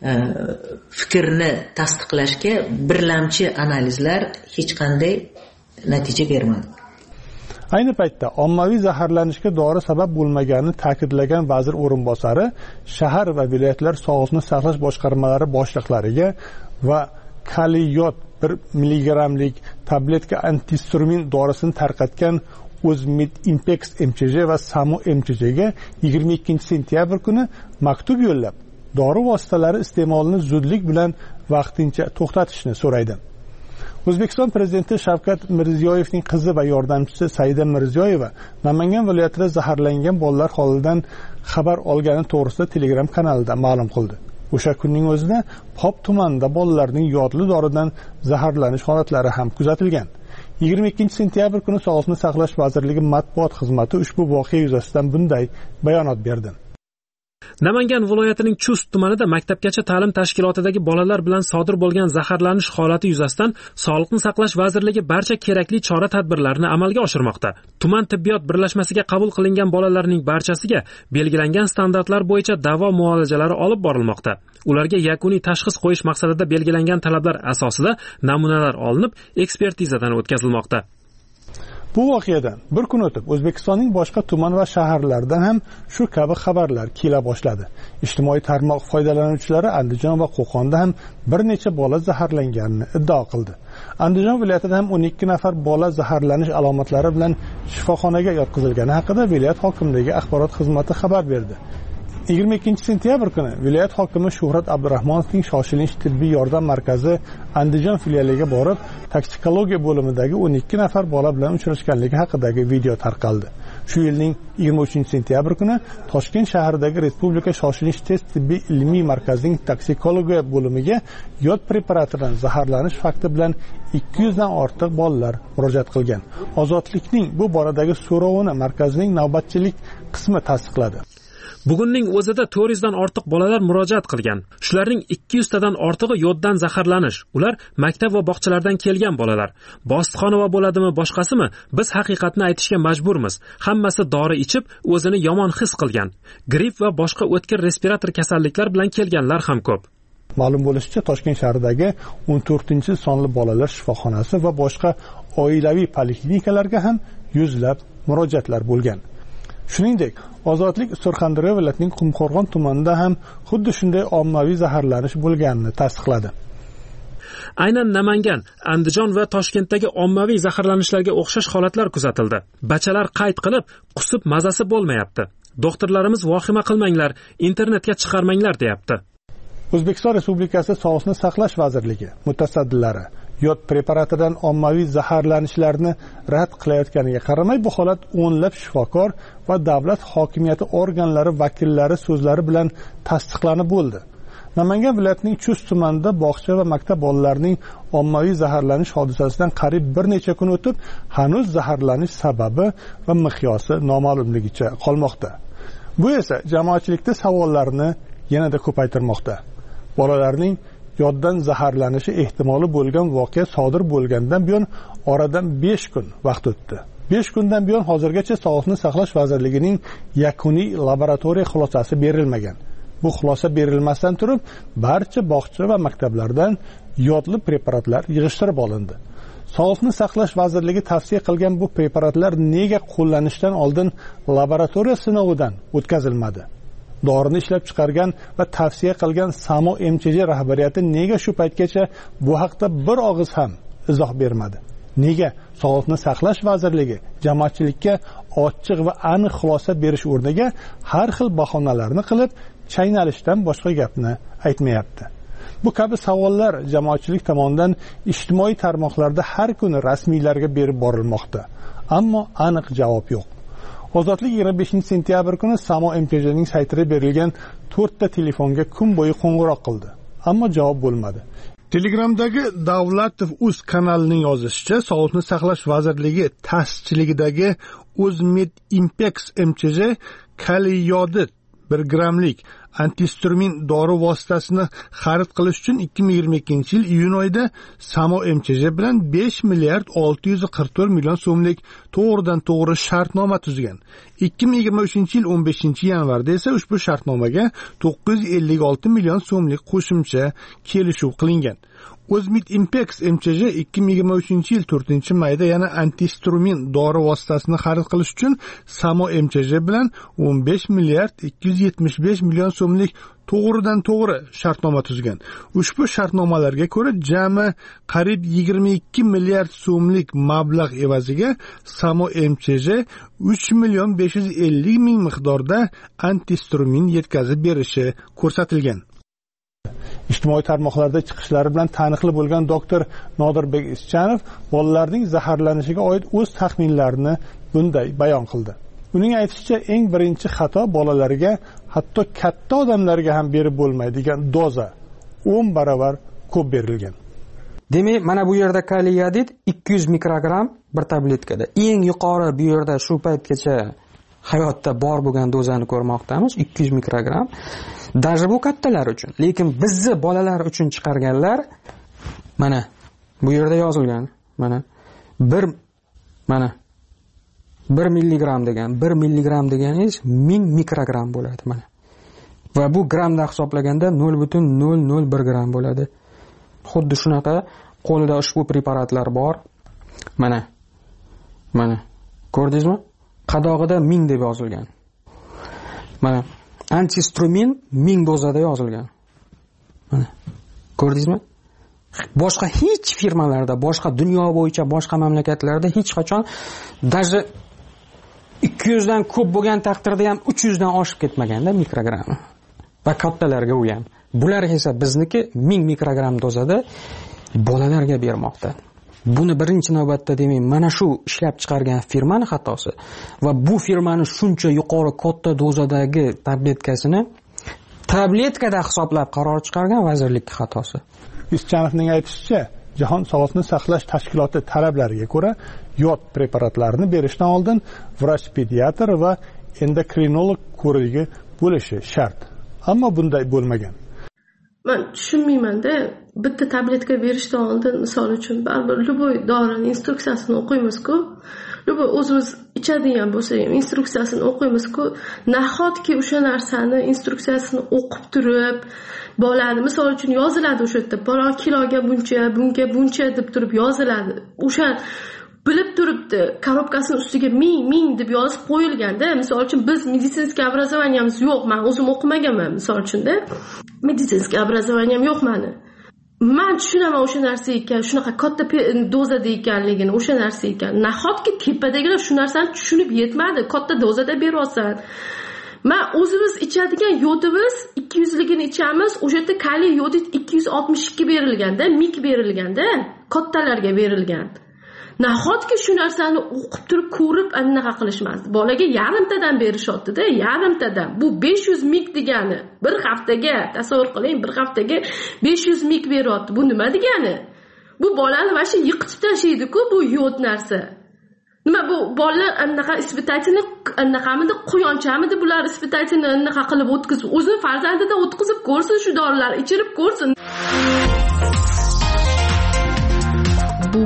fikrni tasdiqlashga birlamchi analizlar hech qanday natija bermadi. Ayni paytda ommaviy zaharlanishga dori sabab bo'lmaganini ta'kidlagan vazir o'rinbosari shahar va viloyatlar sog'liqni saqlash boshqarmalari boshliqlariga va kaliyot bir milligrammlik tabletka antihistamin dorisini tarqatgan O'zmid Impex M Ch J va Samo M Ch J ga yigirma ikkinchi sentyabr kuni maktub yo'llab, dori vositalari iste'molini zudlik bilan vaqtincha to'xtatishni so'raydi. O'zbekiston prezidenti Shavkat Mirziyoyevning qizi va yordamchisi Saida Mirziyoyeva Namangan viloyatida zaharlangan bolalar holidan xabar olgani to'g'risida Telegram kanalida ma'lum qildi. O'sha kunning o'zida Pop tumanida bolalarning yodli doridan zaharlanish holatlari ham kuzatilgan. yigirma ikkinchi sentyabr kuni Sog'liqni saqlash vazirligi matbuot xizmati ushbu voqea yuzasidan bunday bayonot berdi. Namangan viloyatining Chust tumanida maktabgacha ta'lim tashkilotidagi bolalar bilan sodir bo'lgan zaharlanish holati yuzasidan Sog'liqni saqlash vazirligi barcha kerakli chora-tadbirlarni amalga oshirmoqda. Tuman tibbiyot birlashmasiga qabul qilingan bolalarning barchasiga belgilangan standartlar bo'yicha davo muolajalari olib borilmoqda. Ularga yakuniy tashxis qo'yish maqsadida belgilangan talablar asosida namunalar olinib, ekspertizadan o'tkazilmoqda. Bu voqeadan bir kun o'tib O'zbekistonning boshqa tuman va shaharlaridan ham shu kabi xabarlar kela boshladi. Ijtimoiy tarmoq foydalanuvchilari Andijon va Qo'qonda ham bir necha bola zaharlanganini iddao qildi. Andijon viloyatida ham o'n ikki nafar bola zaharlanish alomatlari bilan shifoxonaga yotqizilgani haqida viloyat hokimligi axborot xizmati xabar berdi. yigirma ikkinchi sentyabr kuni viloyat hokimi Shuhrat Abdurahmonovning shoshilinch tibbiy yordam markazi Andijon filialiga borib, toksikologiya bo'limidagi o'n ikki nafar bola bilan uchrashganligi haqidagi video tarqaldi. Shu yilning yigirma uchinchi sentyabr kuni Toshkent shahridagi Respublika shoshilinch test tibbiy ilmiy markazining toksikologiya bo'limiga yod preparatidan zaharlanish fakti bilan ikki yuz dan ortiq bolalar murojaat qilgan. Ozodlikning bu boradagi so'rovini markazning navbatchilik qismi tasdiqladi. Bugunning o'zida to'rt yuz dan ortiq bolalar murojaat qilgan. Shularning ikki yuz tadan ortig'i yoddan zaharlanish. Ular maktab va bog'chalardan kelgan bolalar. Bositxonova bo'ladimi, boshqasimi? Biz haqiqatni aytishga majburmiz. Hammasi dori ichib, o'zini yomon his qilgan. Gripp va boshqa o'tkir respirator kasalliklar bilan kelganlar ham ko'p. Ma'lum bo'lishicha, Toshkent shahridagi o'n to'rtinchi sonli bolalar shifoxonasi va boshqa oilaviy poliklinikalarga ham yuzlab murojaatlar bo'lgan. Shuningdek, Ozodlik Surxondaryo viloyatining Qumqo'rg'on tumanida ham xuddi shunday ommaviy zaharlanish bo'lganini tasdiqladi. Aynan Namangan, Andijon va Toshkentdagi ommaviy zaharlanishlarga o'xshash holatlar kuzatildi. Bachalar qayd qilib, qusib mazasi bo'lmayapti. Doktorlarimiz vahima qilmanglar, internetga chiqarmanglar deyapti. O'zbekiston Respublikasi Sog'liqni saqlash vazirligi mutasaddilari yod preparatidan ommaviy zaharlanishlarni rad qilayotganiga qaramay, bu holat o'nlab shifokor va davlat hokimiyati organlari vakillari so'zlari bilan tasdiqlanib bo'ldi. Namangan viloyatining Chust tumanida bog'cha va maktab bolalarining ommaviy zaharlanish hodisasidan qariyb bir necha kun o'tib, hanuz zaharlanish sababi va miqyosi noma'lumligicha qolmoqda. Bu esa jamoatchilikda savollarni yanada ko'paytirmoqda. Bolalarning yoddan zaharlanishi ehtimoli bo'lgan voqea sodir bo'lgandan buyon oradan besh kun vaqt o'tdi. besh kundan buyon hozirgacha Sog'liqni saqlash vazirligining yakuniy laboratoriya xulosasi berilmagan. Bu xulosa berilmasdan turib, barcha bog'cha va maktablardan yodli preparatlar yig'ishtirib olindi. Sog'liqni saqlash vazirligi tavsiya qilgan bu preparatlar nega qo'llanishdan oldin laboratoriya sinovidan o'tkazilmadi? Dorini ishlab chiqargan va tavsiya qilgan Samo M Ch J rahbariyati nega shu paytgacha bu haqda bir og'iz ham izoh bermadi? Nega Sog'liqni saqlash vazirligi jamoatchilikka ochiq va aniq xulosa berish o'rniga har xil bahonalarni qilib, chaynalishdan boshqa gapni aytmayapti? Bu kabi savollar jamoatchilik tomonidan ijtimoiy tarmoqlarda har kuni rasmiylarga berib borilmoqda, ammo aniq javob yo'q. Ozodlik yigirma beshinchi sentyabr kuni Samo M Ch Jning saytida berilgan to'rtta telefonga kun bo'yi qo'ng'iroq qildi, ammo javob bo'lmadi. Telegramdagi Davlatov.uz kanalining yozishicha, Sog'liqni saqlash vazirligi ta'sischiligidagi O'zmedimpex M Ch J kaliy yodid bir grammlik antihistamin dori vositasini xarid qilish uchun ikki ming yigirma ikkinchi yil iyun oyida Samo M Ch J bilan besh milliard olti yuz qirq to'rt million so'mlik to'g'ridan to'g'ri shartnoma tuzgan. ikki ming yigirma uchinchi yil o'n beshinchi yanvarda esa ushbu shartnomaga to'qqiz yuz ellik olti million so'mlik qo'shimcha kelishuv qilingan. O'zmedimpex M Ch J ikki ming yigirma uchinchi yil to'rtinchi mayda yana antihistamin dori vositasini xarid qilish uchun Samo M Ch J bilan o'n besh milliard ikki yuz yetmish besh million so'mlik to'g'ridan to'g'ri shartnoma tuzgan. Ushbu shartnomalarga ko'ra jami qariyb yigirma ikki milliard so'mlik mablag' evaziga Samo M Ch J uch million besh yuz ellik ming miqdorda antihistamin yetkazib berishi ko'rsatilgan. Ijtimoiy tarmoqlarda chiqishlari bilan taniqli bo'lgan doktor Nodirbek Ischanov bolalarning zaharlanishiga oid o'z taxminlarini bunday bayon qildi. Uning aytishicha, eng birinchi xato bolalarga, hatto katta odamlarga ham berib bo'lmaydigan doza o'n barobar ko'p berilgan. Demak, mana bu yerda kaliy yodid ikki yuz mikrogramm bir tabletkada. Eng yuqori bu yerda shu paytgacha hayotda bor bo'lgan dozani ko'rmoqdamiz, ikki yuz mikrogramm. Даже bu kattalar uchun, lekin bizni bolalar uchun chiqarganlar mana bu yerda yozilgan. Mana bir mana bir milligram degan, bir milligram deganingiz ming mikrogram bo'ladi mana. Va bu grammda hisoblaganda nol butun nol nol bir gram bo'ladi. Xuddi shunaqa qo'lida ushbu preparatlar bor. Mana. Mana. Ko'rdingizmi? Qadog'ida ming deb yozilgan. Mana antihistamin ming dozada yozilgan. Mana. Ko'rdingizmi? Boshqa hech firmalarda, boshqa dunyo bo'yicha boshqa mamlakatlarda hech qachon даже ikki yuz dan ko'p bo'lgan taqdirda ham uch yuz dan oshib ketmaganda mikrogramm. Va kattalarga u ham. Bular esa bizniki ming mikrogramm dozada bolalarga bermoqda. Buni birinchi navbatda demak, mana shu ishlab chiqargan firmaning xatosi va bu firmaning shuncha yuqori katta dozadagi tabletkasini tabletkada hisoblab qaror chiqargan vazirlikning xatosi. Ischanovning aytishicha, Jahon Sog'liqni saqlash tashkiloti talablariga ko'ra yod preparatlarni berishdan oldin vrach pediatr va endokrinolog ko'rigi bo'lishi shart. Ammo bunday bo'lmagan. Men tushunmayman-da, bitta tabletka berishdan oldin, misol uchun, baribir любой dorining instruksiyasini o'qiymiz-ku. Любой o'zimiz ichadigan bo'lsa ham instruksiyasini o'qiymiz-ku. Nahotki o'sha narsani instruksiyasini o'qib turib, bo'ladi. Misol uchun yoziladi o'sha yerda, palon kiloga buncha, bunga buncha deb turib yoziladi. O'sha bilib turibdi, korobkasining ustiga ming ming deb yozib qo'yilganda, misol uchun biz meditsinskiy obrazovaniyamiz yo'q, men o'zim o'qimaganman, misol uchun-da. Meditsinskiy obrazovaniyam yo'q meni. Men tushunaman o'sha narsa ekan, shunaqa katta dozada ekanligini, o'sha narsa ekan. Nahotki tepadagilar shu narsani tushunib yetmadi, katta dozada beryapsan. Men o'zimiz ichadigan yodimiz ikki yuz ligini ichamiz, o'sha yerda kaliy yodid ikki yuz oltmish ikki berilganda, mik berilganda, kattalarga berilgan. Nahotki shu narsani o'qib turib ko'rib anaqa qilishmasdi. Bolaga yarimtadan berishyapti-da, yarimtadan. Bu besh yuz mik degani. Bir haftaga, tasavvur qiling, bir haftaga besh yuz mik beryapti. Bu nima degani? Bu bolani vashi yiqitib tashlaydi-ku bu yod narsa. Nima bu bolalar anaqa ispitachini anaqamidi, quyonchamidi bular ispitachini anaqa qilib o'tkazib, o'zini farzandidan o'tkazib ko'rsin, shu dorilarni ichirib ko'rsin.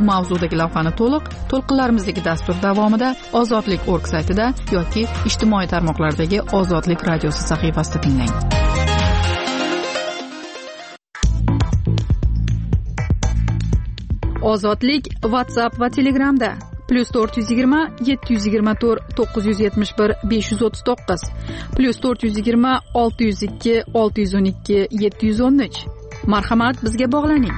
mavzudagi lavhani to'liq to'lqinlarimizdagi dastur davomida ozodlik nokta org saytida yoki ijtimoiy tarmoqlardagi Ozodlik radiosi sahifasida tinglang. Ozodlik WhatsApp va Telegramda plus to'rt yuz yigirma yetti yuz yigirma to'rt to'qqiz yuz yetmish bir besh yuz o'ttiz to'qqiz plus to'rt yuz yigirma olti yuz ikki olti yuz o'n ikki yetti yuz o'n uch. Marhamat, bizga bog'laning.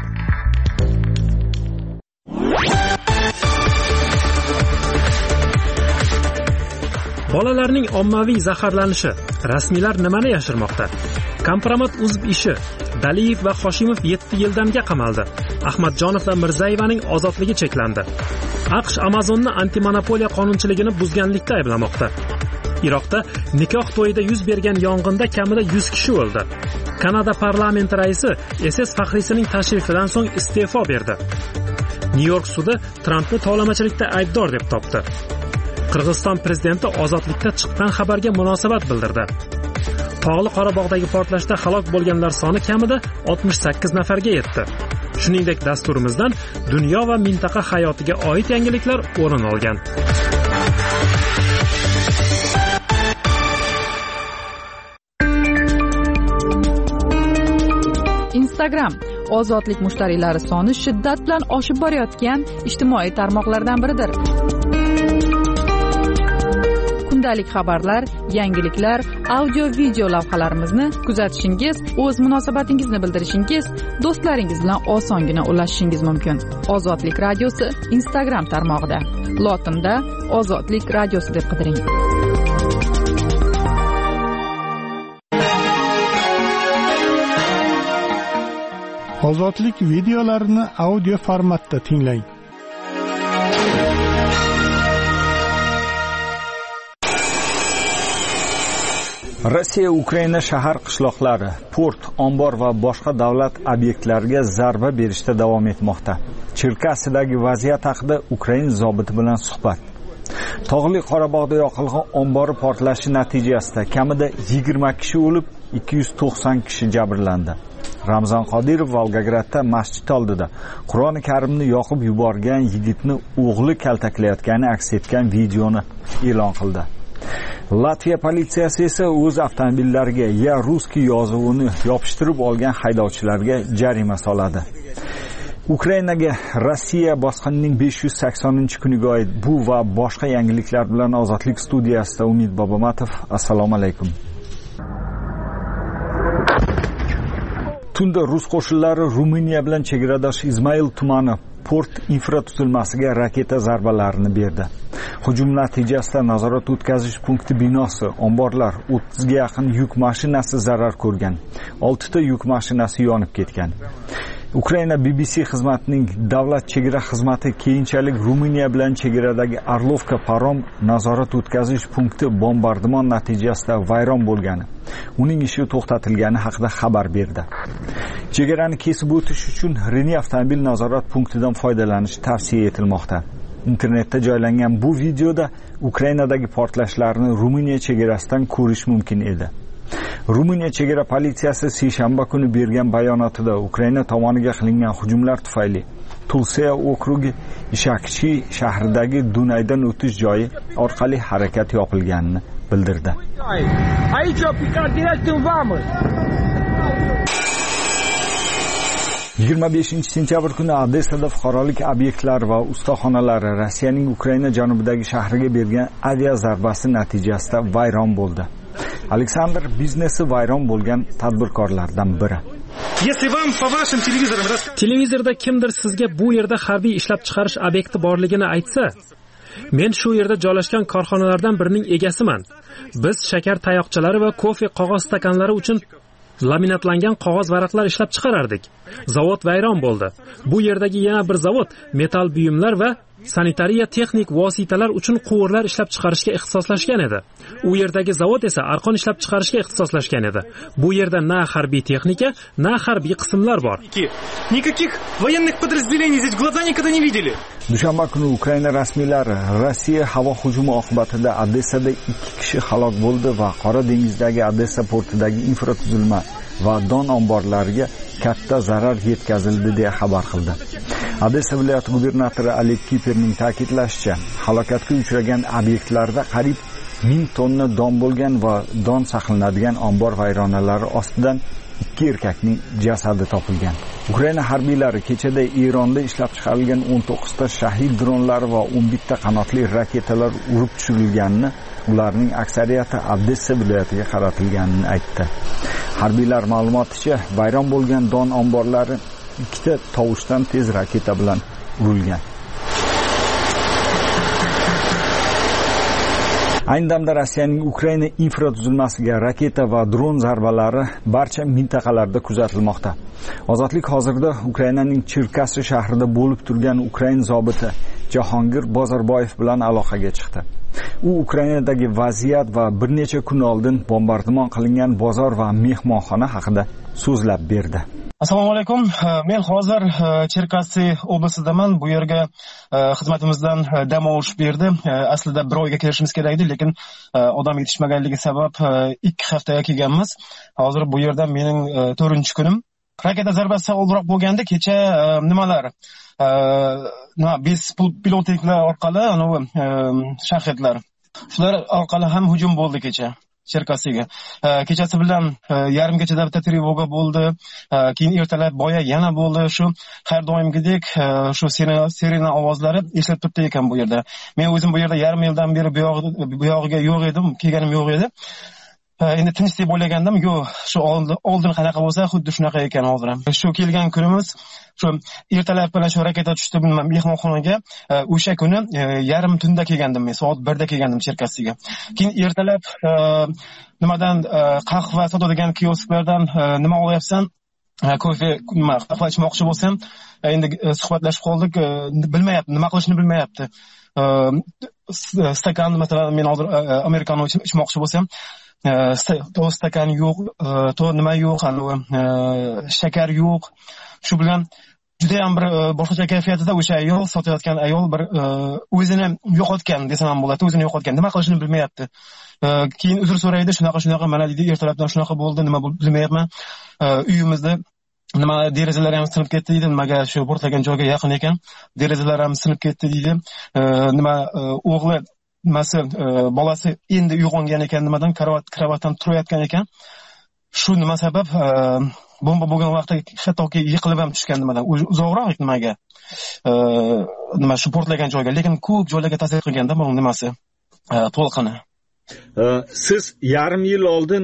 Bolalarning ommaviy zaharlanishi. Rasmiylar nimani yashirmoqda? Kompromat uzib ishi. Daliyev va Hoshimov yetti yildanga qamaldi. Ahmadjonov va Mirzayevaning ozodligi cheklandi. AQSh Amazonni antimonopoliya qonunchiligini buzganlikda ayblamoqda. Iroqda nikoh to'yida yuz bergan yong'inda kamida yuz kishi o'ldi. Kanada parlamenti raisi S S faxriysining tashrifidan so'ng iste'fo berdi. Nyu-York sudi Trampni tovlamachilikda aybdor deb topdi. Qirg'iziston prezidenti ozodlikda chiqqan xabarga munosabat bildirdi. Tog'li Qorabog'dagi portlashda halok bo'lganlar soni kamida oltmish sakkiz nafarga yetdi. Shuningdek, dasturimizdan dunyo va mintaqa hayotiga oid yangiliklar o'rin olgan. Instagram ozodlik mushtariylari soni shiddat bilan oshib borayotgan ijtimoiy tarmoqlardan biridir. Kundalik xabarlar, yangiliklar, audio-video lavhalarimizni kuzatishingiz, o'z munosabatingizni bildirishingiz, do'stlaringiz bilan osongina ulashishingiz mumkin. Ozodlik radiosi Instagram tarmog'ida. Lotinda Ozodlik radiosi deb qidiring. Ozodlik videolarini audio formatda tinglang. Rossiya Ukraina shahar qishloqlari, port, ombor va boshqa davlat obyektlariga zarba berishda davom etmoqda. Cherkasidagi vaziyat haqida Ukraina zobiti bilan suhbat. Tog'li Qorabog'da yoqilg'i ombori portlashi natijasida kamida yigirma kishi o'lib, ikki yuz to'qson kishi jabrlandi. Ramzan Qodirov Volgogradda masjid oldida Qur'oni Karimni yoqib yuborgan yigitni o'g'li kaltaklayotgani aks etgan videoni e'lon qildi. Latviya politsiyasi esa o'z avtomobillariga ya ruskiy yozuvini yopishtirib olgan haydovchilarga jarima soladi. Ukrainaga Rossiya bosqinining besh yuz saksoninchi kuniga oid bu va boshqa yangiliklar bilan Ozodlik studiyasida Umid Bobomatov. Assalomu alaykum. Tunda rus qo'shinlari Ruminiya bilan chegaradosh Izmail tumani port infratuzilmasiga raketa zarbalarini berdi. Hujum natijasida nazorat o'tkazish punkti binosi, omborlar, o'ttizga yaqin yuk mashinasi zarar ko'rgan. olti ta yuk mashinasi yonib ketgan. Ukraina B B C xizmatining davlat chegara xizmati keyinchalik Ruminiya bilan chegaradagi Arlovka parom nazorat o'tkazish punkti bombardimon natijasida vayron bo'lgani, uning ishi to'xtatilgani haqida xabar berdi. Chegarani kesib o'tish uchun Reni avtomobil nazorat punktidan foydalanish tavsiya etilmoqda. Internetda joylangan bu videoda Ukrainadagi portlashlarni Ruminiya chegarasidan ko'rish mumkin edi. Ruminiya chegara politsiyasi seshanba kuni bergan bayonotida Ukraina tomoniga qilingan hujumlar tufayli Tulsiya okrugi Ishakchi shahridagi Dunaydan o'tish joyi orqali harakat yopilganini bildirdi. yigirma beshinchi sentyabr kuni Odessada fuqarolik obyektlari va ustaxonalari Rossiyaning Ukraina janubidagi shahriga bergan avia zarbasi natijasida vayron bo'ldi. Aleksandr biznesi vayron bo'lgan tadbirkorlardan biri. Televizorda kimdir sizga bu yerda harbiy ishlab chiqarish obyekti borligini aytsa, men shu yerda joylashgan korxonalardan birining egasiman. Biz shakar tayoqchalari va kofe qog'oz stakanlari uchun laminatlangan qog'oz varaqlar ishlab chiqarardik. Zavod vayron bo'ldi. Bu yerdagi yana bir zavod metal buyumlar va sanitariya texnik vositalar uchun quvurlar ishlab chiqarishga ixtisoslashgan edi. U yerdagi zavod esa arqon ishlab chiqarishga ixtisoslashgan edi. Bu yerda na harbiy texnika, na harbiy qismlar bor. Никаких военных подразделений здесь глаза никогда не видели. Dushanba kuni Ukraina rasmiylari Rossiya havo hujumi oqibatida Odessada ikki kishi halok bo'ldi va Qora dengizdagi Odessa portidagi infratuzilma va don omborlariga katta zarar yetkazildi deya xabar qildi. Odessa viloyati gubernatori Oleg Kiperning ta'kidlashicha, halokatga uchragan obyektlarda qariyb ming tonna don bo'lgan va don saqlanadigan ombor vayronalari ostidan ikki erkakning jasadi topilgan. Ukraina harbiylari kechada Eronda ishlab chiqarilgan o'n to'qqizta shahid dronlari va o'n bitta qanotli raketalar urib tushirilganini, ularning aksariyati Odessa viloyatiga qaratilganini aytdi. Harbiylar ma'lumoticha, vayron bo'lgan don omborlari ikkita tovushdan tez raketa bilan urilgan. Ayni damda Rossiyaning Ukraina infratuzilmasiga raketa va dron zarbalari barcha mintaqalarda kuzatilmoqda. Ozodlik hozirda Ukrainaning Cherkassi shahrida bo'lib turgan Ukraina zobiti Jahongir Bozorboyev bilan aloqaga chiqdi. U Ukrainadagi vaziyat va bir necha kun oldin bombardimon qilingan bozor va mehmonxona haqida so'zlab berdi. Assalomu alaykum. Men hozir Cherkassi oblasidaman. Bu yerga xizmatimizdan dam olish berdi. Aslida bir oyga kelishimiz kerak edi, lekin odam yetishmaganligi sabab ikki haftaga kelganmiz. Hozir bu yerda mening to'rtinchi kunim. Raketa zarbasi oldinroq bo'lganda kecha nimalar? Nima biz pilotliklar orqali, ana shahidlar. Shular orqali ham hujum bo'ldi kecha. Cherkassiga. Kechasi bilan yarim kechada bitta trevoga bo'ldi. Keyin ertalab boya yana bo'ldi. Shu har doimgidek shu sirena ovozlari eshitilib turibdi ekan bu yerda. Men o'zim bu yerda yarim yildan beri bu yog'iga yo'q edim, kelganim yo'q edi. Endi tinch deb o'ylagandim, yo'q, shu oldin qanaqa bo'lsa, xuddi shunaqa ekan hozir ham. Shu kelgan kunimiz, shu ertalab bilan shu raketa tushdi mehmonxonaga. O'sha kuni yarim tunda kelgandim men, soat birda kelgandim Cherkassiga. Keyin ertalab nimadan qahva sotadigan kiosklardan nima olyapsan? Kofe, nima, qahva ichmoqchi bo'lsam, endi suhbatlashib qoldik, bilmayapti, nima qilishni bilmayapti. Stakan, masalan, men hozir amerikano ichmoqchi bo'lsam, to stakan yo'q, to nima yo'q, shakar yo'q. Shu bilan juda ham bir boshqacha kayfiyatda o'sha ayol, sotayotgan ayol bir o'zini yo'qotgan desam ham bo'ladi, o'zini yo'qotgan, nima qilishini bilmayapti. Keyin uzr so'raydi, shunaqa shunaqa, mana deydi, ertalabdan shunaqa bo'ldi, nima bilmayapman. Uyimizda nima derazalar ham sinib ketdi deydi, nimaga shu portlagan joyga yaqin ekan, derazalar ham sinib ketdi deydi. Nima o'g'li nimasi bolasi endi uyg'ongan ekan, nimadan kravatdan turayotgan ekan. Shu nima sabab bomba bo'lgan vaqtda hattoki yiqilib ham tushgan, nimadan uzoqroq nimaga nima shu portlagan joyga, lekin ko'p joylarga ta'sir qilganda buning nimasi to'lqini. Siz yarim yil oldin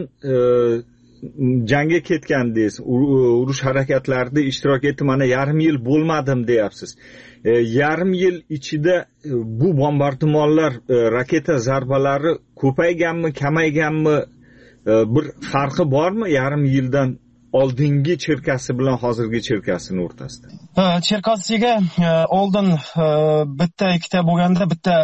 jangga ketgandingiz, urush harakatlarida ishtirok etdim, mana yarim yil bo'lmadim deyapsiz. Yarim yil ichida bu bombardimonlar, raketa zarbalari ko'payganmi, kamayganmi, bir farqi bormi yarim yildan oldingi Cherkassi bilan hozirgi Cherkassining o'rtasida? Cherkassiga oldin bitta ikkita bo'lganda, bitta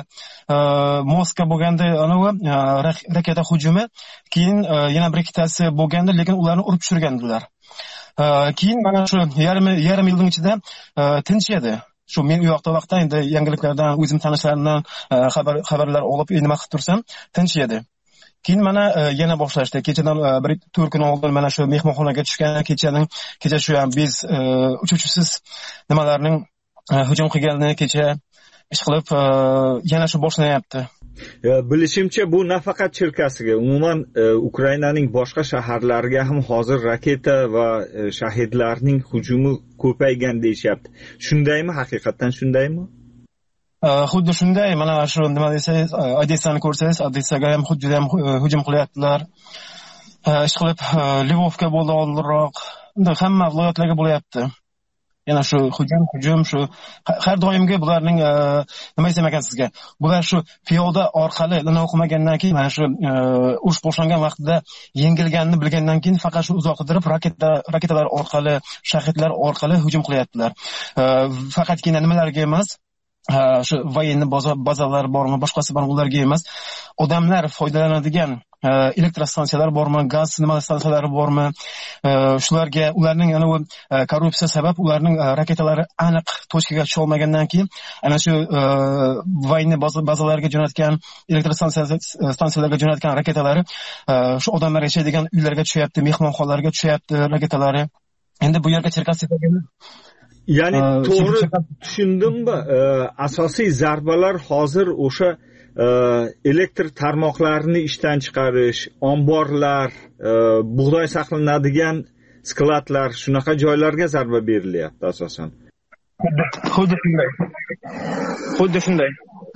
Moskva bo'lganda, anavi raketa hujumi, keyin yana bir ikkitasi bo'lganda, lekin ularni urib tushirgandilar. Keyin mana shu yarim yarim yilning ichida tinch edi. Shu men u yoqda vaqtda endi yangiliklardan, o'zim tanishlarimdan xabar xabarlar olib, nima qilib tursam, tinch edi. Keyin mana yana boshlashdi. Kechadan bir to'rt kun oldin mana shu mehmonxonaga tushgan, kechaning kecha shu ham biz uchuvchisiz nimalarning hujum qilganini kecha ish qilib yana shu boshlanyapti. Bilishimcha bu nafaqat Cherkassiga, umuman Ukrainaning boshqa shaharlariga ham hozir raketa va shahidlarning hujumi ko'paygan deyishyapti. Shundaymi, haqiqatan shundaymi? Xuddi shunday. Mana shu nima desangiz, Odessani ko'rsangiz, Odessaga ham xuddi ham hujum qilyaptilar. Ish qilib Lvovga bo'ldi oldinroq. Hamma viloyatlarga bo'lyapti. Yana shu hujum, hujum shu har doimgi bularning nima desam ekan sizga? Bular shu piyoda orqali nima o'qimagandan keyin, mana shu urush boshlangan vaqtida yengilganini bilgandan keyin faqat shu uzoq qidirib raketa raketalar orqali, shahidlar orqali hujum qilyaptilar. Faqatgina nimalarga emas, shu voyenniy bazalar bormi, boshqasi bormi, ularga emas, odamlar foydalanadigan elektrostansiyalar bormi, gaz nima stansiyalari bormi, shularga, ularning ana korrupsiya sabab ularning raketalari aniq tochkaga tusha olmagandan keyin ana shu voyenniy bazalarga jo'natgan, elektrostansiyalarga jo'natgan raketalari shu odamlar yashaydigan uylarga tushyapti, mehmonxonalarga tushyapti raketalari. endi bu yerga cherkassidagi ya'ni to'g'ri tushundimmi? Asosiy zarbalar hozir o'sha elektr tarmoqlarini ishdan chiqarish, omborlar, bug'doy saqlanadigan skladlar, shunaqa joylarga zarba berilyapti asosan. Xuddi shunday. Xuddi shunday.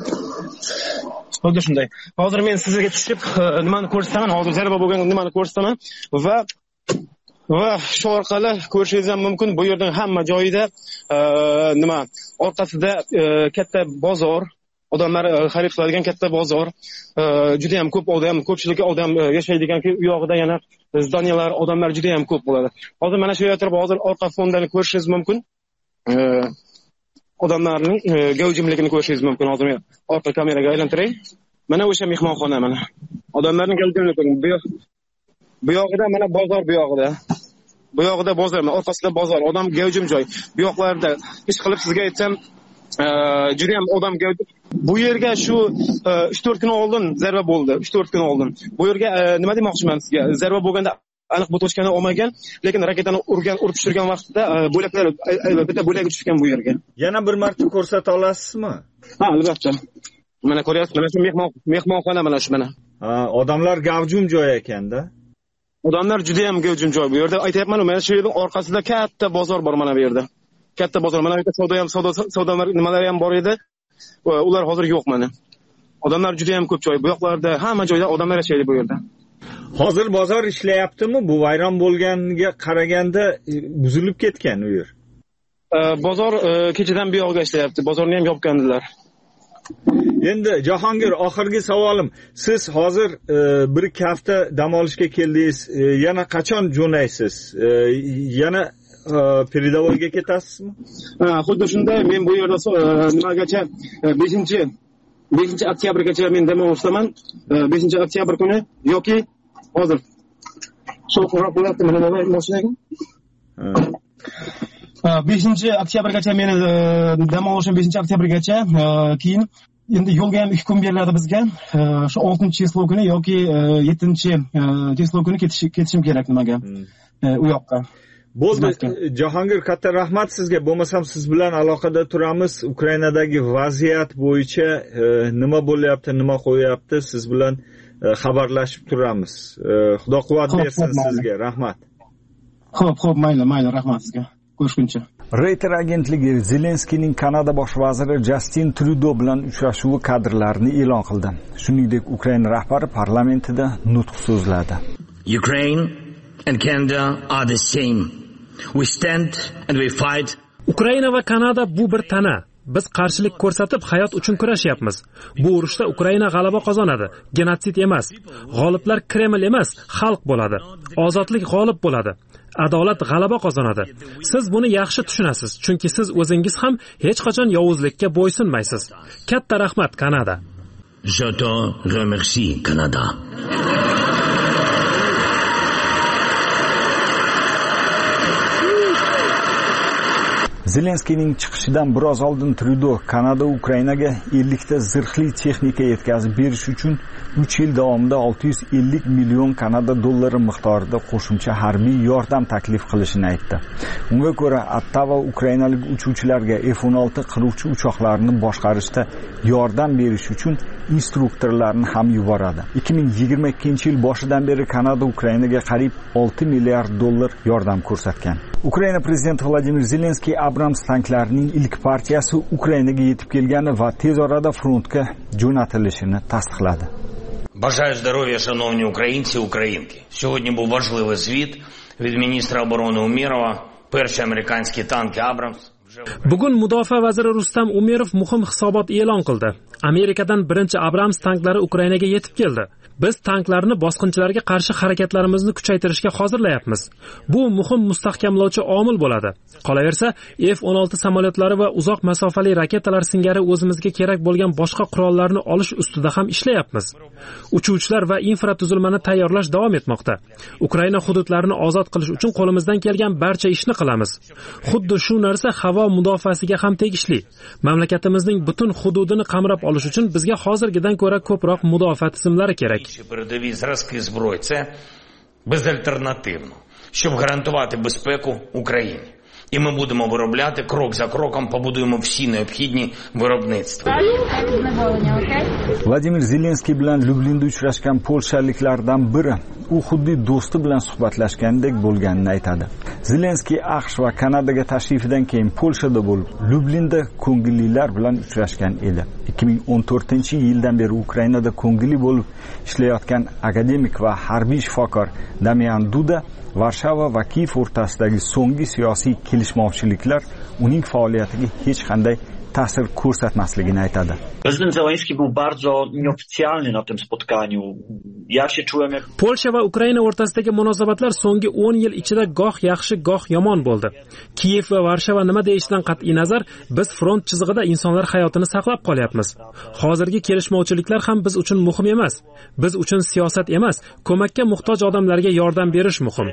Xuddi shunday. Hozir men sizlarga tushib nimani ko'rsataman, hozir zarba bo'lgan nimani ko'rsataman va va shu orqali ko'rishingiz ham mumkin. Bu yerning hamma joyida nima, orqasida katta bozor, odamlar xarid qiladigan katta bozor, juda ham ko'p odam, ko'pchilik odam yashaydigan u yog'ida yana zdaniyalar, odamlar juda ham ko'p bo'ladi. Hozir mana shu yerga turib hozir orqa fondan ko'rishingiz mumkin. Odamlarning gavjimligini ko'rishingiz mumkin. Hozir men orqa kameraga aylantiray. Mana o'sha mehmonxona mana. Odamlarning gavjimligi bu yoq. Bu yog'ida mana bozor bu yog'ida. Bu yog'ida bozor, orqasida bozor, odam gavjim joy. Bu yoqlarda ish qilib sizga aytsam, juda ham odam gavjim. Bu yerga shu uch to'rt kun oldin zarba bo'ldi. uch to'rt kun oldin. Bu yerga nima demoqchiman sizga? Zarba bo'lganda aniq bu tochkani olmagan, lekin raketani urgan, urib tushirgan vaqtda bo'laklar bitta bo'lak tushgan bu yerga. Yana bir marta ko'rsata olasizmi? Ha, albatta. Mana ko'ryapsiz, mana shu mehmon mehmonxona mana shu mana. Ha, odamlar gavjum joy ekanda. Odamlar juda ham gavjum joy. Bu yerda aytayapman, mana shu yerning orqasida katta bozor bor mana bu yerda. Katta bozor. Mana bu yerda savdo ham, savdo savdo nimalar ham bor edi. Ular hozir yo'q mana. Odamlar juda ham ko'p joy. Bu yoqlarda hamma joyda odamlar yashaydi bu yerda. Hozir bozor ishlayaptimi? Bu vayron bo'lganiga qaraganda buzilib ketgan u yer. Bozor kechadan bu yoqqa ishlayapti. Bozorni ham yopgandilar. Endi Jahongir, oxirgi savolim. Siz hozir bir ikki hafta dam olishga keldingiz. Yana qachon jo'naysiz? Yana Peridovoyga ketasizmi? Ha, xuddi shunday. Men bu yerda nimagacha beshinchi beshinchi oktyabrgacha men dam olishdaman. beshinchi oktyabr kuni yoki hozir so'qroq bo'lyapti mana bu mashinaga. beshinchi oktyabrgacha meni dam olishim beshinchi oktyabrgacha, keyin endi yo'lga ham ikki kun beriladi bizga. Shu oltinchi число kuni yoki yettinchi число kuni ketishim kerak nimaga? U yoqqa. Bo'ldi. Jahongir, katta rahmat sizga. Bo'lmasam siz bilan aloqada turamiz. Ukrainadagi vaziyat bo'yicha nima bo'lyapti, nima qo'yapti, siz bilan xabarlashib turamiz. Xudo quvvat bersin sizga. Rahmat. Xo'p, xo'p, mayli, mayli, rahmat sizga. Ko'rishguncha. Reuters agentligi Zelenskiyning Kanada bosh vaziri Justin Trudeau bilan uchrashuvi kadrlarini e'lon qildi. Shuningdek, Ukraina rahbari parlamentida nutq so'zladi. Ukraine and Canada are the same. We stand and we fight. Ukraina va Kanada bu bir tana. Biz qarshilik ko'rsatib hayot uchun kurashyapmiz. Bu urushda Ukraina g'alaba qozonadi. Genotsid emas. G'oliblar Kreml emas, xalq bo'ladi. Ozodlik g'olib bo'ladi. Adolat g'alaba qozonadi. Siz buni yaxshi tushunasiz, chunki siz o'zingiz ham hech qachon yovuzlikka bo'ysunmaysiz. Katta rahmat Kanada. Je te remercie Kanada. Zelenskiyning chiqishidan biroz oldin Trudeau Kanada Ukrainaga ellik ta zirhli texnika yetkazib berish uchun uch yil davomida olti yuz ellik million Kanada dollari miqdorida qo'shimcha harbiy yordam taklif qilishini aytdi. Unga ko'ra, Ottawa ukrainalik uchuvchilarga F o'n olti qiruvchi uchoqlarini boshqarishda yordam berish uchun instruktorlarni ham yuboradi. ikki ming yigirma ikkinchi yil boshidan beri Kanada Ukrainaga qariyb olti milliard dollar yordam ko'rsatgan. Ukraina prezidenti Vladimir Zelenskiy Abrams tanklarining ilk partiyasi Ukrainaga yetib kelgani va tez orada frontga jo'natilishini tasdiqladi. Бажаю здоров'я, шановні українці і українки. Сьогодні був важливий звіт від міністра оборони Умєрова. Перші американські танки Абрамс. Bugun mudofaa vaziri Rustam Umerov muhim hisobot e'lon qildi. Amerikadan birinchi Abrams tanklari Ukrainaga yetib keldi. Biz tanklarni bosqinchilarga qarshi harakatlarimizni kuchaytirishga hozirlayapmiz. Bu muhim mustahkamlovchi omil bo'ladi. Qolaversa, F o'n olti samolyotlari va uzoq masofali raketalar singari o'zimizga kerak bo'lgan boshqa qurollarni olish ustida ham ishlayapmiz. Uchuvchilar va infratuzilmani tayyorlash davom etmoqda. Ukraina hududlarini ozod qilish uchun qo'limizdan kelgan barcha ishni qilamiz. Xuddi shu narsa havo mudofaasiga ham tegishli. Mamlakatimizning butun hududini qamrab olish uchun bizga hozirgidan ko'ra ko'proq mudofaa tizimlari kerak. Передові зразки зброї. Це безальтернативно. щоб гарантувати безпеку Україні. І ми будемо виробляти крок за кроком, побудуємо всі необхідні виробництва. Vladimir Zelenskiy bilan Lyublinda uchrashgan polshaliklardan biri u xuddi do'sti bilan suhbatlashgandek bo'lganini aytadi. Zelenskiy AQSh va Kanadaga tashrifidan keyin Polshada bo'lib, Lyublinda ko'ngillilar bilan uchrashgan edi. ikki ming o'n to'rtinchi yildan beri Ukrainada ko'ngilli bo'lib ishlayotgan akademik va harbiy shifokor Damian Duda Varshava va Kiyev o'rtasidagi so'nggi siyosiy kelishmovchiliklar uning faoliyatiga hech qanday ta'sir ko'rsatmasligini aytadi. Prezydent Zełenski był bardzo nieoficjalny na tym spotkaniu. Ja się czułem jak Polsha va Ukraina o'rtasidagi munosabatlar so'nggi o'n yil ichida goh yaxshi, goh yomon bo'ldi. Kiyev va Varshava nima deyishidan qat'iy nazar, biz front chizig'ida insonlar hayotini saqlab qolyapmiz. Hozirgi kelishmovchiliklar ham biz uchun muhim emas. Biz uchun siyosat emas, ko'makka muhtoj odamlarga yordam berish muhim.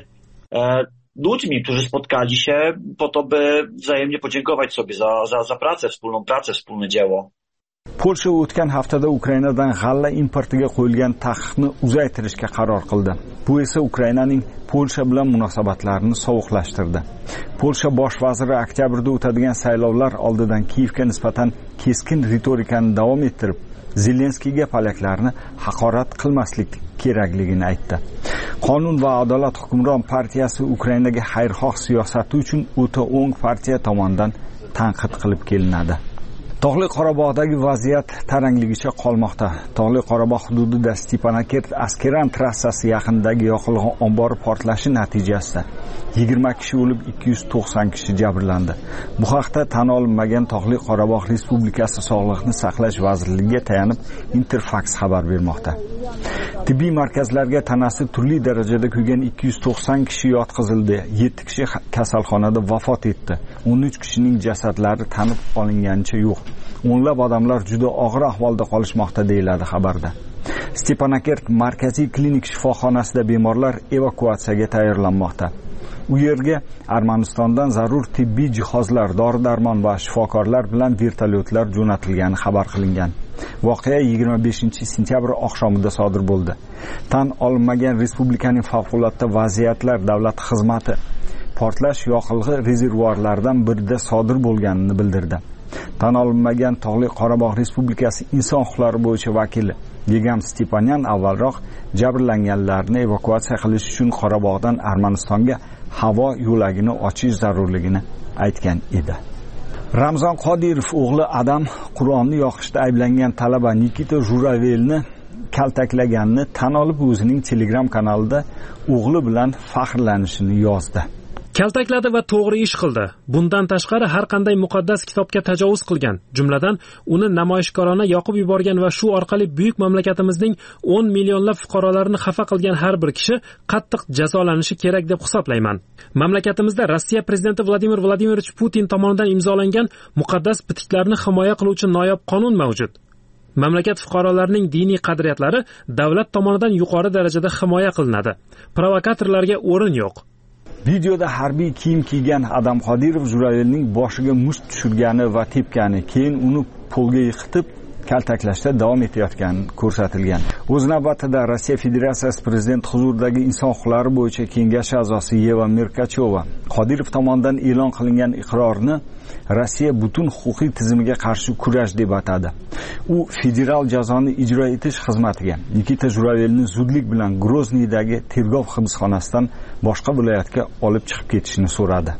ludźmi, którzy spotkali się po to, by wzajemnie podziękować sobie za, za, za pracę, wspólną pracę, wspólne dzieło. Polsha o'tgan haftada Ukrainadan g'alla importiga qo'yilgan taqiqni uzaytirishga qaror qildi. Bu esa Ukrainaning Polsha bilan munosabatlarini sovuqlashtirdi. Polsha bosh vaziri oktyabrda o'tadigan saylovlar oldidan Kiyevga nisbatan keskin ritorikani davom ettirib, Zelenskiyga polaklarni haqorat qilmaslik kerakligini aytdi. Qonun va adolat hukmron partiyasi Ukrainaga xayrixoh siyosati uchun o'ta o'ng partiya tomonidan tanqid qilib kelinadi. Tog'li Qorabog'dagi vaziyat tarangligicha qolmoqda. Tog'li Qorabog' hududida Stepanakert Askeran trassasi yaqinidagi yoqilg'i ombori portlashi natijasida yigirma kishi o'lib, ikki yuz to'qson kishi jabrlandi. Bu haqda tan olinmagan Tog'li Qorabog' Respublikasi Sog'liqni saqlash vazirligiga tayanib Interfax xabar bermoqda. Tibbiy markazlarga tanasi turli darajada kuygan ikki yuz to'qson kishi yotqizildi. yetti kishi kasalxonada vafot etdi. o'n uch kishining jasadlari tanib olinganicha yo'q. O'nlab odamlar juda og'ir ahvolda qolishmoqda deyiladi xabarda. Stepanakert markaziy klinik shifoxonasida bemorlar evakuatsiyaga tayyorlanmoqda. U yerga Armanistondan zarur tibbiy jihozlar, dori-darmon va shifokorlar bilan vertolyotlar jo'natilgani xabar qilingan. Voqea yigirma beshinchi sentyabr oqshomida sodir bo'ldi. Tan olinmagan respublikaning favqulodda vaziyatlar davlat xizmati portlash yoqilg'i rezervuarlaridan birida sodir bo'lganini bildirdi. Tan olinmagan Tog'li Qorabog' Respublikasi inson huquqlari bo'yicha vakili Yegam Stepanyan avvalroq jabrlanganlarni evakuatsiya qilish uchun Qorabog'dan Armanistonga havo yo'lagini ochish zarurligini aytgan edi. Ramzan Qodirov o'g'li Adam Qur'onni yoqishda ayblangan talaba Nikita Juravelni kaltaklaganini tan olib, o'zining Telegram kanalida o'g'li bilan faxrlanishini yozdi. Kaltakladi va to'g'ri ish qildi. Bundan tashqari har qanday muqaddas kitobga tajovuz qilgan, jumladan uni namoyishkorona yoqib yuborgan va shu orqali buyuk mamlakatimizning o'n millionlab fuqarolarini xafa qilgan har bir kishi qattiq jazolanishi kerak deb hisoblayman. Mamlakatimizda Rossiya prezidenti Vladimir Vladimirovich Putin tomonidan imzolangan muqaddas bitiklarni himoya qiluvchi noyob qonun mavjud. Mamlakat fuqarolarining diniy qadriyatlari davlat tomonidan yuqori darajada himoya qilinadi. Provokatorlarga o'rin yo'q. Videoda harbiy kiyim kiygan Adam Qodirov Juravelning boshiga musht tushirgani va tepgani, keyin uni polga yiqitib kaltaklashda davom etayotgani ko'rsatilgan. O'z navbatida Rossiya Federatsiyasi prezidenti huzuridagi inson huquqlari bo'yicha kengash a'zosi Yeva Merkachova Qodirov tomonidan e'lon qilingan iqrorni Rossiya butun huquqiy tizimiga qarshi kurash deb atadi. U federal jazoni ijro etish xizmatiga Nikita Juravelni zudlik bilan Grozniydagi tergov hibsxonasidan boshqa viloyatga olib chiqib ketishni so'radi.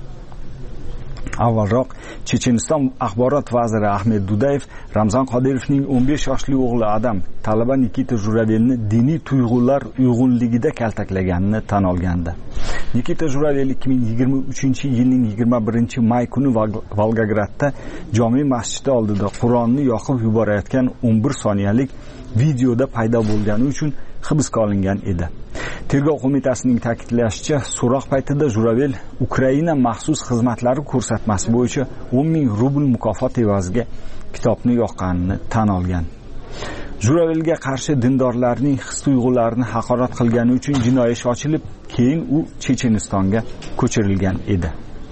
Avvalroq Checheniston axborot vaziri Ahmed Dudayev Ramzan Qodirovning o'n besh yoshli o'g'li Adam talaba Nikita Juravelni diniy tuyg'ular uyg'unligida kaltaklaganini tan olgandi. Nikita Juravel ikki ming yigirma uchinchi yilning yigirma birinchi may kuni Volgogradda jome masjidi oldida Qur'onni yoqib yuborayotgan o'n bir soniyalik videoda paydo bo'lgani uchun hibsga olingan edi. Tergov qo'mitasining ta'kidlashicha, so'roq paytida Juravel Ukraina maxsus xizmatlari ko'rsatmasi bo'yicha o'n ming rubl mukofot evaziga kitobni yoqqanini tan olgan. Juravelga qarshi dindorlarning his-tuyg'ularini haqorat qilgani uchun jinoiy ish ochilib, keyin u Chechenistonga ko'chirilgan edi.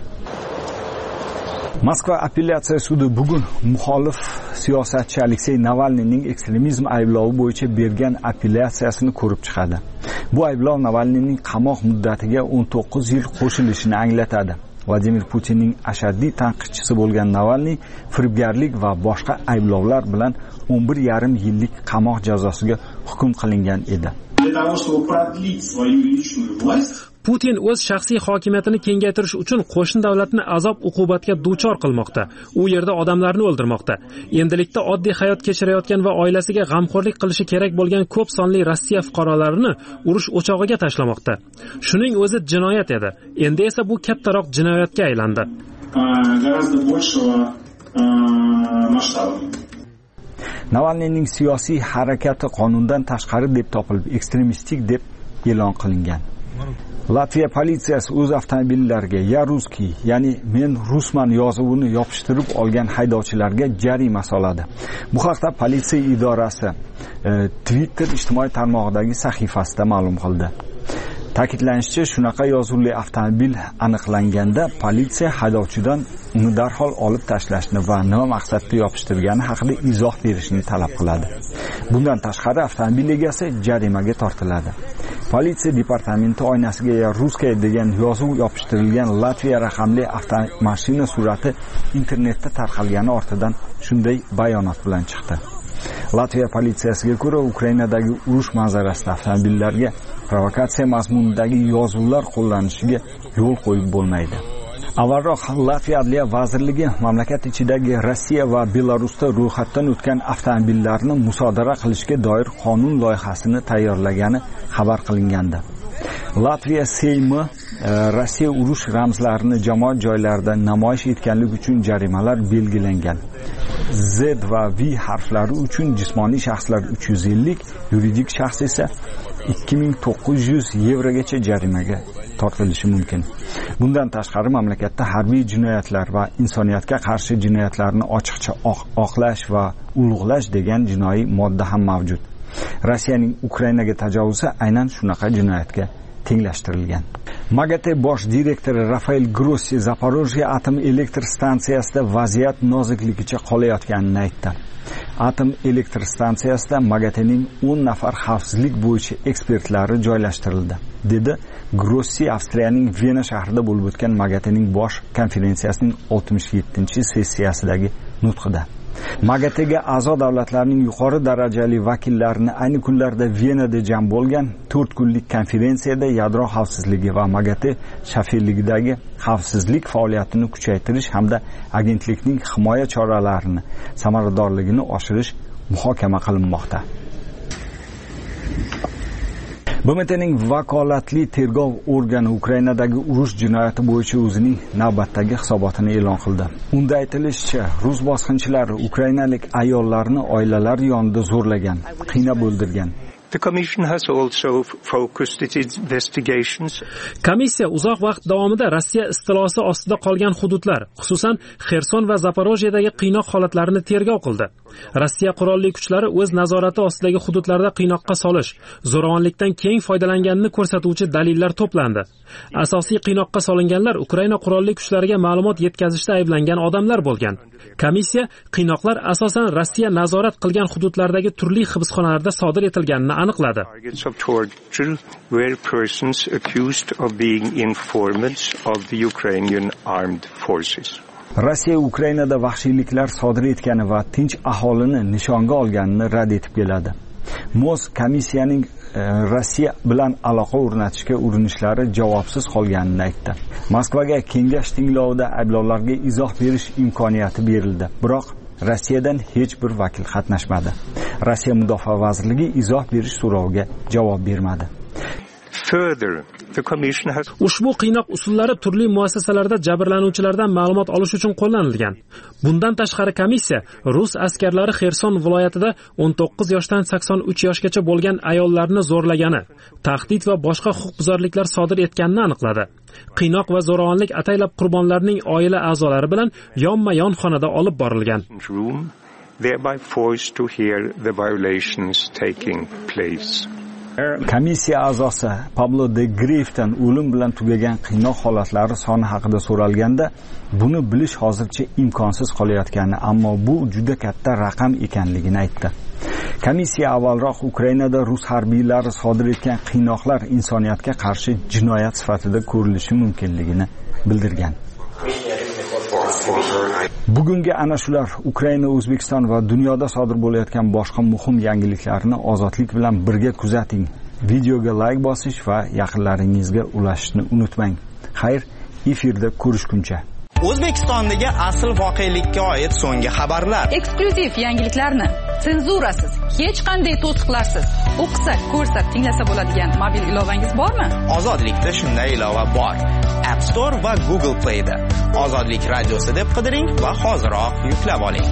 Moskva apellyatsiya sudi bugun muxolif siyosatchi Aleksey Navalniyning ekstremizm ayblovi bo'yicha bergan apellyatsiyasini ko'rib chiqadi. Bu ayblov Navalniyning qamoq muddatiga o'n to'qqiz yil qo'shilishini anglatadi. Vladimir Putinning ashaddiy tanqidchisi bo'lgan Navalniy firibgarlik va boshqa ayblovlar bilan o'n bir yarim yillik qamoq jazosiga hukm qilingan edi. Putin o'z shaxsiy hokimiyatini kengaytirish uchun qo'shni davlatni azob uqubatga duchor qilmoqda. U yerda odamlarni o'ldirmoqda. Endilikda oddiy hayot kechirayotgan va oilasiga g'amxo'rlik qilishi kerak bo'lgan ko'p sonli Rossiya fuqarolarini urush o'chog'iga tashlamoqda. Shuning o'zi jinoyat edi. Endi esa bu kattaroq jinoyatga aylandi. Navalniyning siyosiy harakati qonundan tashqari deb topilib, ekstremistik deb e'lon qilingan. Latviya politsiyasi o'z avtomobillariga "Ya ruskiy", ya'ni "Men rusman" yozuvini yopishtirib olgan haydovchilarga jarima soladi. Bu haqda politsiya idorasi e, Twitter ijtimoiy tarmog'idagi sahifasida ma'lum qildi. Ta'kidlanishicha, shunaqa yozuvli avtomobil aniqlanganda politsiya haydovchidan uni darhol olib tashlashni va nima maqsadda yopishtirgani haqida izoh berishni talab qiladi. Bundan tashqari avtomobil egasi jarimaga tortiladi. Politsiya departamenti oynasiga "Ya ruskiy" degan yozuv yopishtirilgan Latviya raqamli avtomashina surati internetda tarqalgani ortidan shunday bayonot bilan chiqdi. Latviya politsiyasiga ko'ra, Ukrainadagi urush manzarasida avtomobillarga provokatsiya mazmunidagi yozuvlar qo'llanishiga yo'l qo'yib bo'lmaydi. Avvalroq Latviya Adliya vazirligi mamlakat ichidagi Rossiya va Belarusda ro'yxatdan o'tgan avtomobillarni musodara qilishga doir qonun loyihasini tayyorlagani xabar qilingandi. Latviya Seymi Rossiya urush ramzlarini jamoat joylarida namoyish etganlik uchun jarimalar belgilangan. Z va V harflari uchun jismoniy shaxslar uch yuz ellik, yuridik shaxs esa ikki ming to'qqiz yuz yevrogacha jarimaga tortilishi mumkin. Bundan tashqari mamlakatda harbiy jinoyatlar va insoniyatga qarshi jinoyatlarni ochiqcha oqlash va ulug'lash degan jinoiy modda ham mavjud. Rossiyaning Ukrainaga tajovuzi aynan shunaqa jinoyatga tenglashtirilgan. MAGATE bosh direktori Rafael Grossi Zaporojye atom elektr stansiyasida vaziyat nozikligicha qolayotganini aytdi. Atom elektr stansiyasida MAGATEning o'n nafar xavfsizlik bo'yicha ekspertlari joylashtirildi, dedi Grossi Avstriyaning Vena shahrida bo'lib o'tgan MAGATEning bosh konferensiyasining oltmish yettinchi sessiyasidagi nutqida. MAGATEga a'zo davlatlarning yuqori darajali vakillarini ayni kunlarda Venada jam bo'lgan to'rt kunlik konferensiyada yadro xavfsizligi va MAGATE shafirligidagi xavfsizlik faoliyatini kuchaytirish hamda agentlikning himoya choralarini samaradorligini oshirish muhokama qilinmoqda. B M T'ning vakolatli tergov organi Ukrainadagi urush jinoyati bo'yicha o'zining navbatdagi hisobotini e'lon qildi. Unda aytilishicha, rus bosqinchilari ukrainalik ayollarni oilalar yonida zo'rlagan, qiynab o'ldirgan. The Commission has also focused its investigations. Komissiya uzoq vaqt davomida Rossiya istilosi ostida qolgan hududlar, xususan Xerson va Zaporojyedagi qiynoq holatlarini tergov qildi. Rossiya qurolli kuchlari o'z nazorati ostidagi hududlarda qiynoqqa solish, zo'ravonlikdan keng foydalanganini ko'rsatuvchi dalillar to'plandi. Asosiy qiynoqqa solinganlar Ukraina qurolli kuchlariga ma'lumot yetkazishda ayblangan odamlar bo'lgan. Komissiya qiynoqlar asosan Rossiya nazorat qilgan hududlardagi turli hibsxonalarda sodir etilganini aniqladi. Targets of torture were persons accused of being informants of the Ukrainian armed forces. Rossiya Ukrainada vahshiyliklar sodir etgani va tinch aholini nishonga olganini rad etib keladi. Moz komissiyaning e, Rossiya bilan aloqa o'rnatishga urinishlari javobsiz qolganini aytdi. Moskvaga kengash tinglovida ayblovlarga izoh berish imkoniyati berildi, biroq Rossiyadan hech bir vakil qatnashmadi. Rossiya Mudofaa vazirligi izoh berish so'roviga javob bermadi. Further, the commission has Ushbu qiynoq usullari turli muassasalarda jabrlanuvchilardan ma'lumot olish uchun qo'llanilgan. Bundan tashqari komissiya rus askarlari Xerson viloyatida o'n to'qqiz yoshdan sakson uch yoshgacha bo'lgan ayollarni zo'rlagani, tahdid va boshqa huquqbuzarliklar sodir etganini aniqladi. Qiynoq va zo'ravonlik ataylab qurbonlarning oila a'zolari bilan yonma-yon xonada olib borilgan. Thereby forced to hear the violations taking place. Komissiya a'zosi Pablo de Grifdan o'lim bilan tugagan qiynoq holatlari soni haqida so'ralganda, buni bilish hozircha imkonsiz qolayotgani, ammo bu juda katta raqam ekanligini aytdi. Komissiya avvalroq Ukrainada rus harbiylari sodir etgan qiynoqlar insoniyatga qarshi jinoyat sifatida ko'rilishi mumkinligini bildirgan. Bugungi ana shular Ukraina, O'zbekiston va dunyoda sodir bo'layotgan boshqa muhim yangiliklarni ozodlik bilan birga kuzating. Videoga like bosish va yaqinlaringizga ulashishni unutmang. Xayr, efirda ko'rishguncha. O'zbekistondagi asl voqelikka oid so'nggi xabarlar. Eksklyuziv yangiliklarni senzurasiz, hech qanday to'siqlarsiz o'qisa, ko'rsa, tinglasa bo'ladigan mobil ilovangiz bormi? Ozodlikda shunday ilova bor. App Store va Google Play da. Ozodlik radiosi deb qidiring va hoziroq yuklab oling.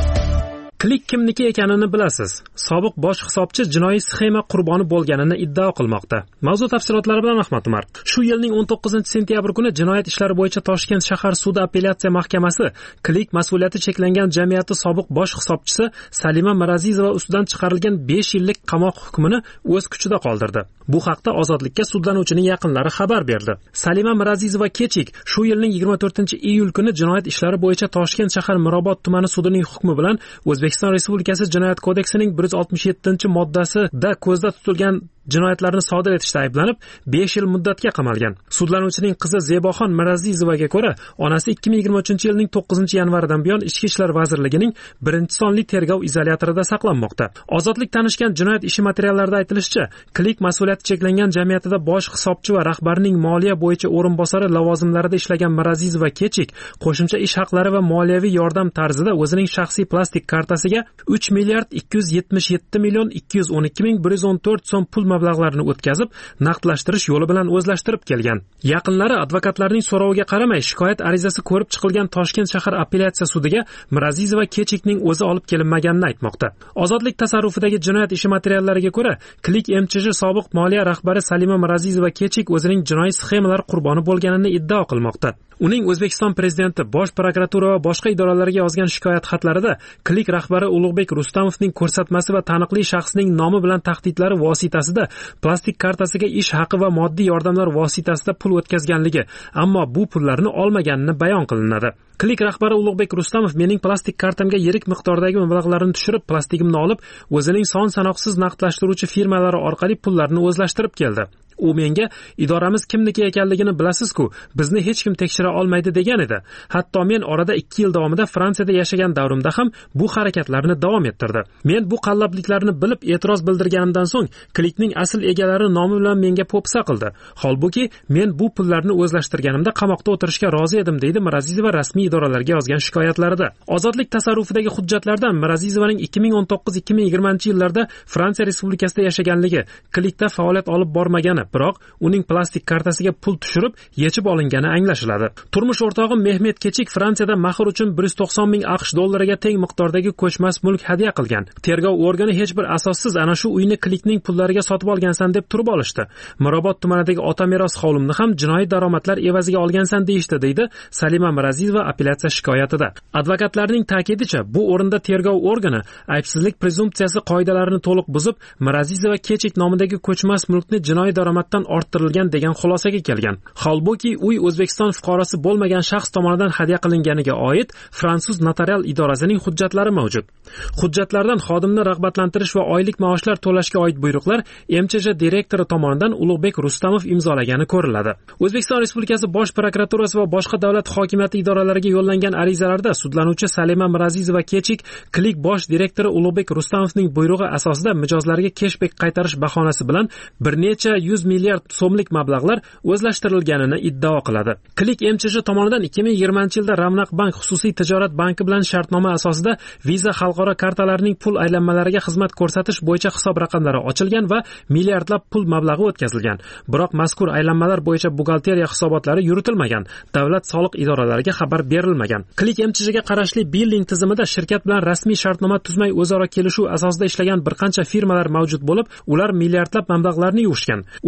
Klik kimniki ekanini bilasiz. Sobiq bosh hisobchi jinoiy sxema qurboni bo'lganini iddao qilmoqda. Mavzu tafsilotlari bilan Ahmad Umar. Shu yilning o'n to'qqizinchi sentyabr kuni jinoyat ishlari bo'yicha Toshkent shahar sudi apellyatsiya mahkamasi Klik mas'uliyati cheklangan jamiyati sobiq bosh hisobchisi Salima Mirazizova ustidan chiqarilgan besh yillik qamoq hukmini o'z kuchida qoldirdi. Bu haqda Ozodlikka sudlanuvchining yaqinlari xabar berdi. Salima Mirazizova kechik shu yilning yigirma to'rtinchi iyul kuni jinoyat ishlari bo'yicha Toshkent shahar Mirobod tumani sudining hukmi bilan O'zbekiston Respublikasi Jinoyat kodeksining bir yuz oltmish yettinchi moddasida ko'zda tutilgan jinoyatlarni sodir etishda ayblanib besh yil muddatga qamalgan. Sudlanuvchining qizi Zeboxon Mirazizovaga ko'ra, onasi ikki ming yigirma uchinchi yilning to'qqizinchi yanvaridan buyon Ichki ishlar vazirligining birinchi sonli tergov izolyatorida saqlanmoqda. Ozodlik tanishgan jinoyat ishi materiallarida aytilishicha, Klik mas'uliyati cheklangan jamiyatida bosh hisobchi va rahbarning moliya bo'yicha o'rinbosari lavozimlarida ishlagan Mirazizova kechik qo'shimcha ish haqlari va moliyaviy yordam tarzida o'zining shaxsiy plastik kartasiga uch milliard ikki yuz yetmish yetti million ikki yuz o'n ikki ming bir yuz o'n to'rt so'm pul mablag'larini o'tkazib, naqdlashtirish yo'li bilan o'zlashtirib kelgan. Yaqinlari advokatlarning so'roviga qaramay shikoyat arizasi ko'rib chiqilgan Toshkent shahar apellyatsiya sudiga Mirazizova kechikning o'zi olib kelinmaganini aytmoqda. Ozodlik tasarrufidagi jinoyat ishi materiallariga ko'ra, Klik M Ch J sobiq moliya rahbari Salima Mirazizova kechik o'zining jinoiy sxemalar qurboni bo'lganini iddao qilmoqda. Uning O'zbekiston prezidenti, bosh prokuratura va boshqa idoralarga yozgan shikoyat xatlarida Klik rahbari Ulug'bek Rustamovning ko'rsatmasi va taniqli shaxsning nomi bilan tahdidlari vositasida plastik kartasiga ish haqi va moddiy yordamlar vositasida pul o'tkazganligi, ammo bu pullarni olmaganini bayon qilinadi. Klik rahbari Ulug'bek Rustamov mening plastik kartamga yirik miqdordagi mablag'larni tushirib, plastigimni olib, o'zining son sanoqsiz naqdlashtiruvchi firmalari orqali pullarni o'zlashtirib keldi. U menga idoramiz kimniki ekanligini bilasiz-ku, bizni hech kim tekshira olmaydi degan edi. Hatto men orada ikki yil davomida Fransiyada yashagan davrimda ham bu harakatlarni davom ettirdi. Men bu qallobliklarni bilib e'tiroz bildirganimdan so'ng Klikning asl egalari nomi bilan menga po'pisa qildi. Holbuki men bu pullarni o'zlashtirganimda qamoqda o'tirishga rozi edim, deydi Mirazizova rasmiy idoralarga yozgan shikoyatlarida. Ozodlik tasarrufidagi hujjatlardan Mirazizovaning ikki ming o'n to'qqiz ikki ming yigirmanchi yillarda Fransiya Respublikasida yashaganligi, Klikda faoliyat olib bormagani, biroq uning plastik kartasiga pul tushirib yechib olingani anglashiladi. Turmush o'rtog'im Mehmet kechik Fransiyada mahr uchun bir yuz to'qson ming AQSh dollariga teng miqdordagi ko'chmas mulk hadya qilgan. Tergov organi hech bir asossiz ana shu uyni Klikning pullariga sotib olgansan deb turib olishdi. Mirobod tumanidagi ota meros hovlimni ham jinoiy daromadlar evaziga olgansan deyishdi, deydi Salima Mirazizova apellyatsiya shikoyatida. Advokatlarning ta'kidicha, bu o'rinda tergov organi aybsizlik prezumpsiyasi qoidalarini to'liq buzib, Mirazizova kechik nomidagi ko'chmas mulkni jinoiy daromaddan orttirilgan degan xulosaga kelgan. Holbuki uy O'zbekiston fuqarosi bo'lmagan shaxs tomonidan hadya qilinganiga oid fransuz notarial idorasining hujjatlari mavjud. Hujjatlardan xodimni rag'batlantirish va oylik maoshlar to'lashga oid buyruqlar M Ch J direktori tomonidan Ulug'bek Rustamov imzolagani ko'riladi. O'zbekiston Respublikasi bosh prokuraturasi va boshqa davlat hokimiyati idoralariga yo'llangan arizalarda sudlanuvchi Salima Mirazizova kechik Klik bosh direktori Ulug'bek Rustamovning buyrug'i asosida mijozlarga keshbek qaytarish bahonasi bilan bir necha yuz milliard so'mlik mablag'lar o'zlashtirilganini iddao qiladi. Klik M Ch J tomonidan ikki ming yigirmanchi yilda Ravnaq bank xususiy tijorat banki bilan shartnoma asosida Visa xalqaro kartalarining pul aylanmalariga xizmat ko'rsatish bo'yicha hisob raqamlari ochilgan va milliardlab pul mablag'i o'tkazilgan. Biroq mazkur aylanmalar bo'yicha buxgalteriya hisobotlari yuritilmagan, davlat soliq idoralariga xabar berilmagan. Klik M Ch J ga qarashli billing tizimida shirkat bilan rasmiy shartnoma tuzmay o'zaro kelishuv asosida ishlagan bir qancha firmalar mavjud bo'lib, ular milliardlab mablag'larni yuvishgan. Ular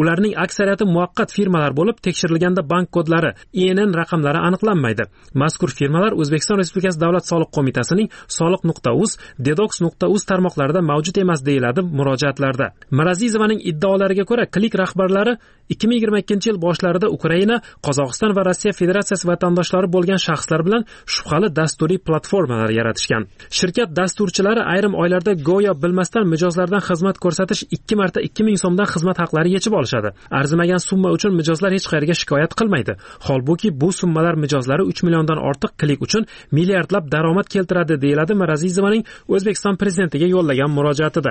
Ularning aksariyati muvaqqat firmalar bo'lib, tekshirilganda bank kodlari, I N N raqamlari aniqlanmaydi. Mazkur firmalar O'zbekiston Respublikasi Davlat soliq qo'mitasining soliq nuqta uz, dedox nuqta uz tarmoqlarida mavjud emas deyiladi murojaatlarda. Mirazizovaning iddaolariga ko'ra, Klik rahbarlari ikki ming yigirma ikkinchi yil boshlarida Ukraina, Qozog'iston va Rossiya Federatsiyasi vatandoshlari bo'lgan shaxslar bilan shubhali dasturiy platformalar yaratishgan. Shirkat dasturchilari ayrim oylarda go'yo bilmasdan mijozlardan xizmat ko'rsatish ikki marta ikki ming so'mdan xizmat haqlari yechib olishadi. Arzimagan summa uchun mijozlar hech qayerga shikoyat qilmaydi. Holbuki bu summalar mijozlari uch milliondan ortiq Klik uchun milliardlab daromad keltiradi, deyiladi Mirazizovaning O'zbekiston prezidentiga yo'llagan murojaatida.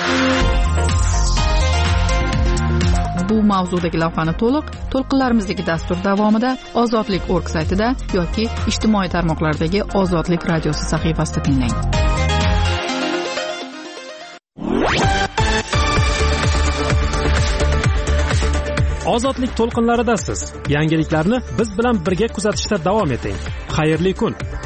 Bu mavzudagi lavhani to'liq to'lqinlarimizdagi dastur davomida ozodlik nokta org saytida yoki ijtimoiy tarmoqlardagi Ozodlik radiosi sahifasida tinglang. Ozodlik to'lqinlaridasiz. Yangiliklarni biz bilan birga kuzatishda davom eting. Xayrli kun.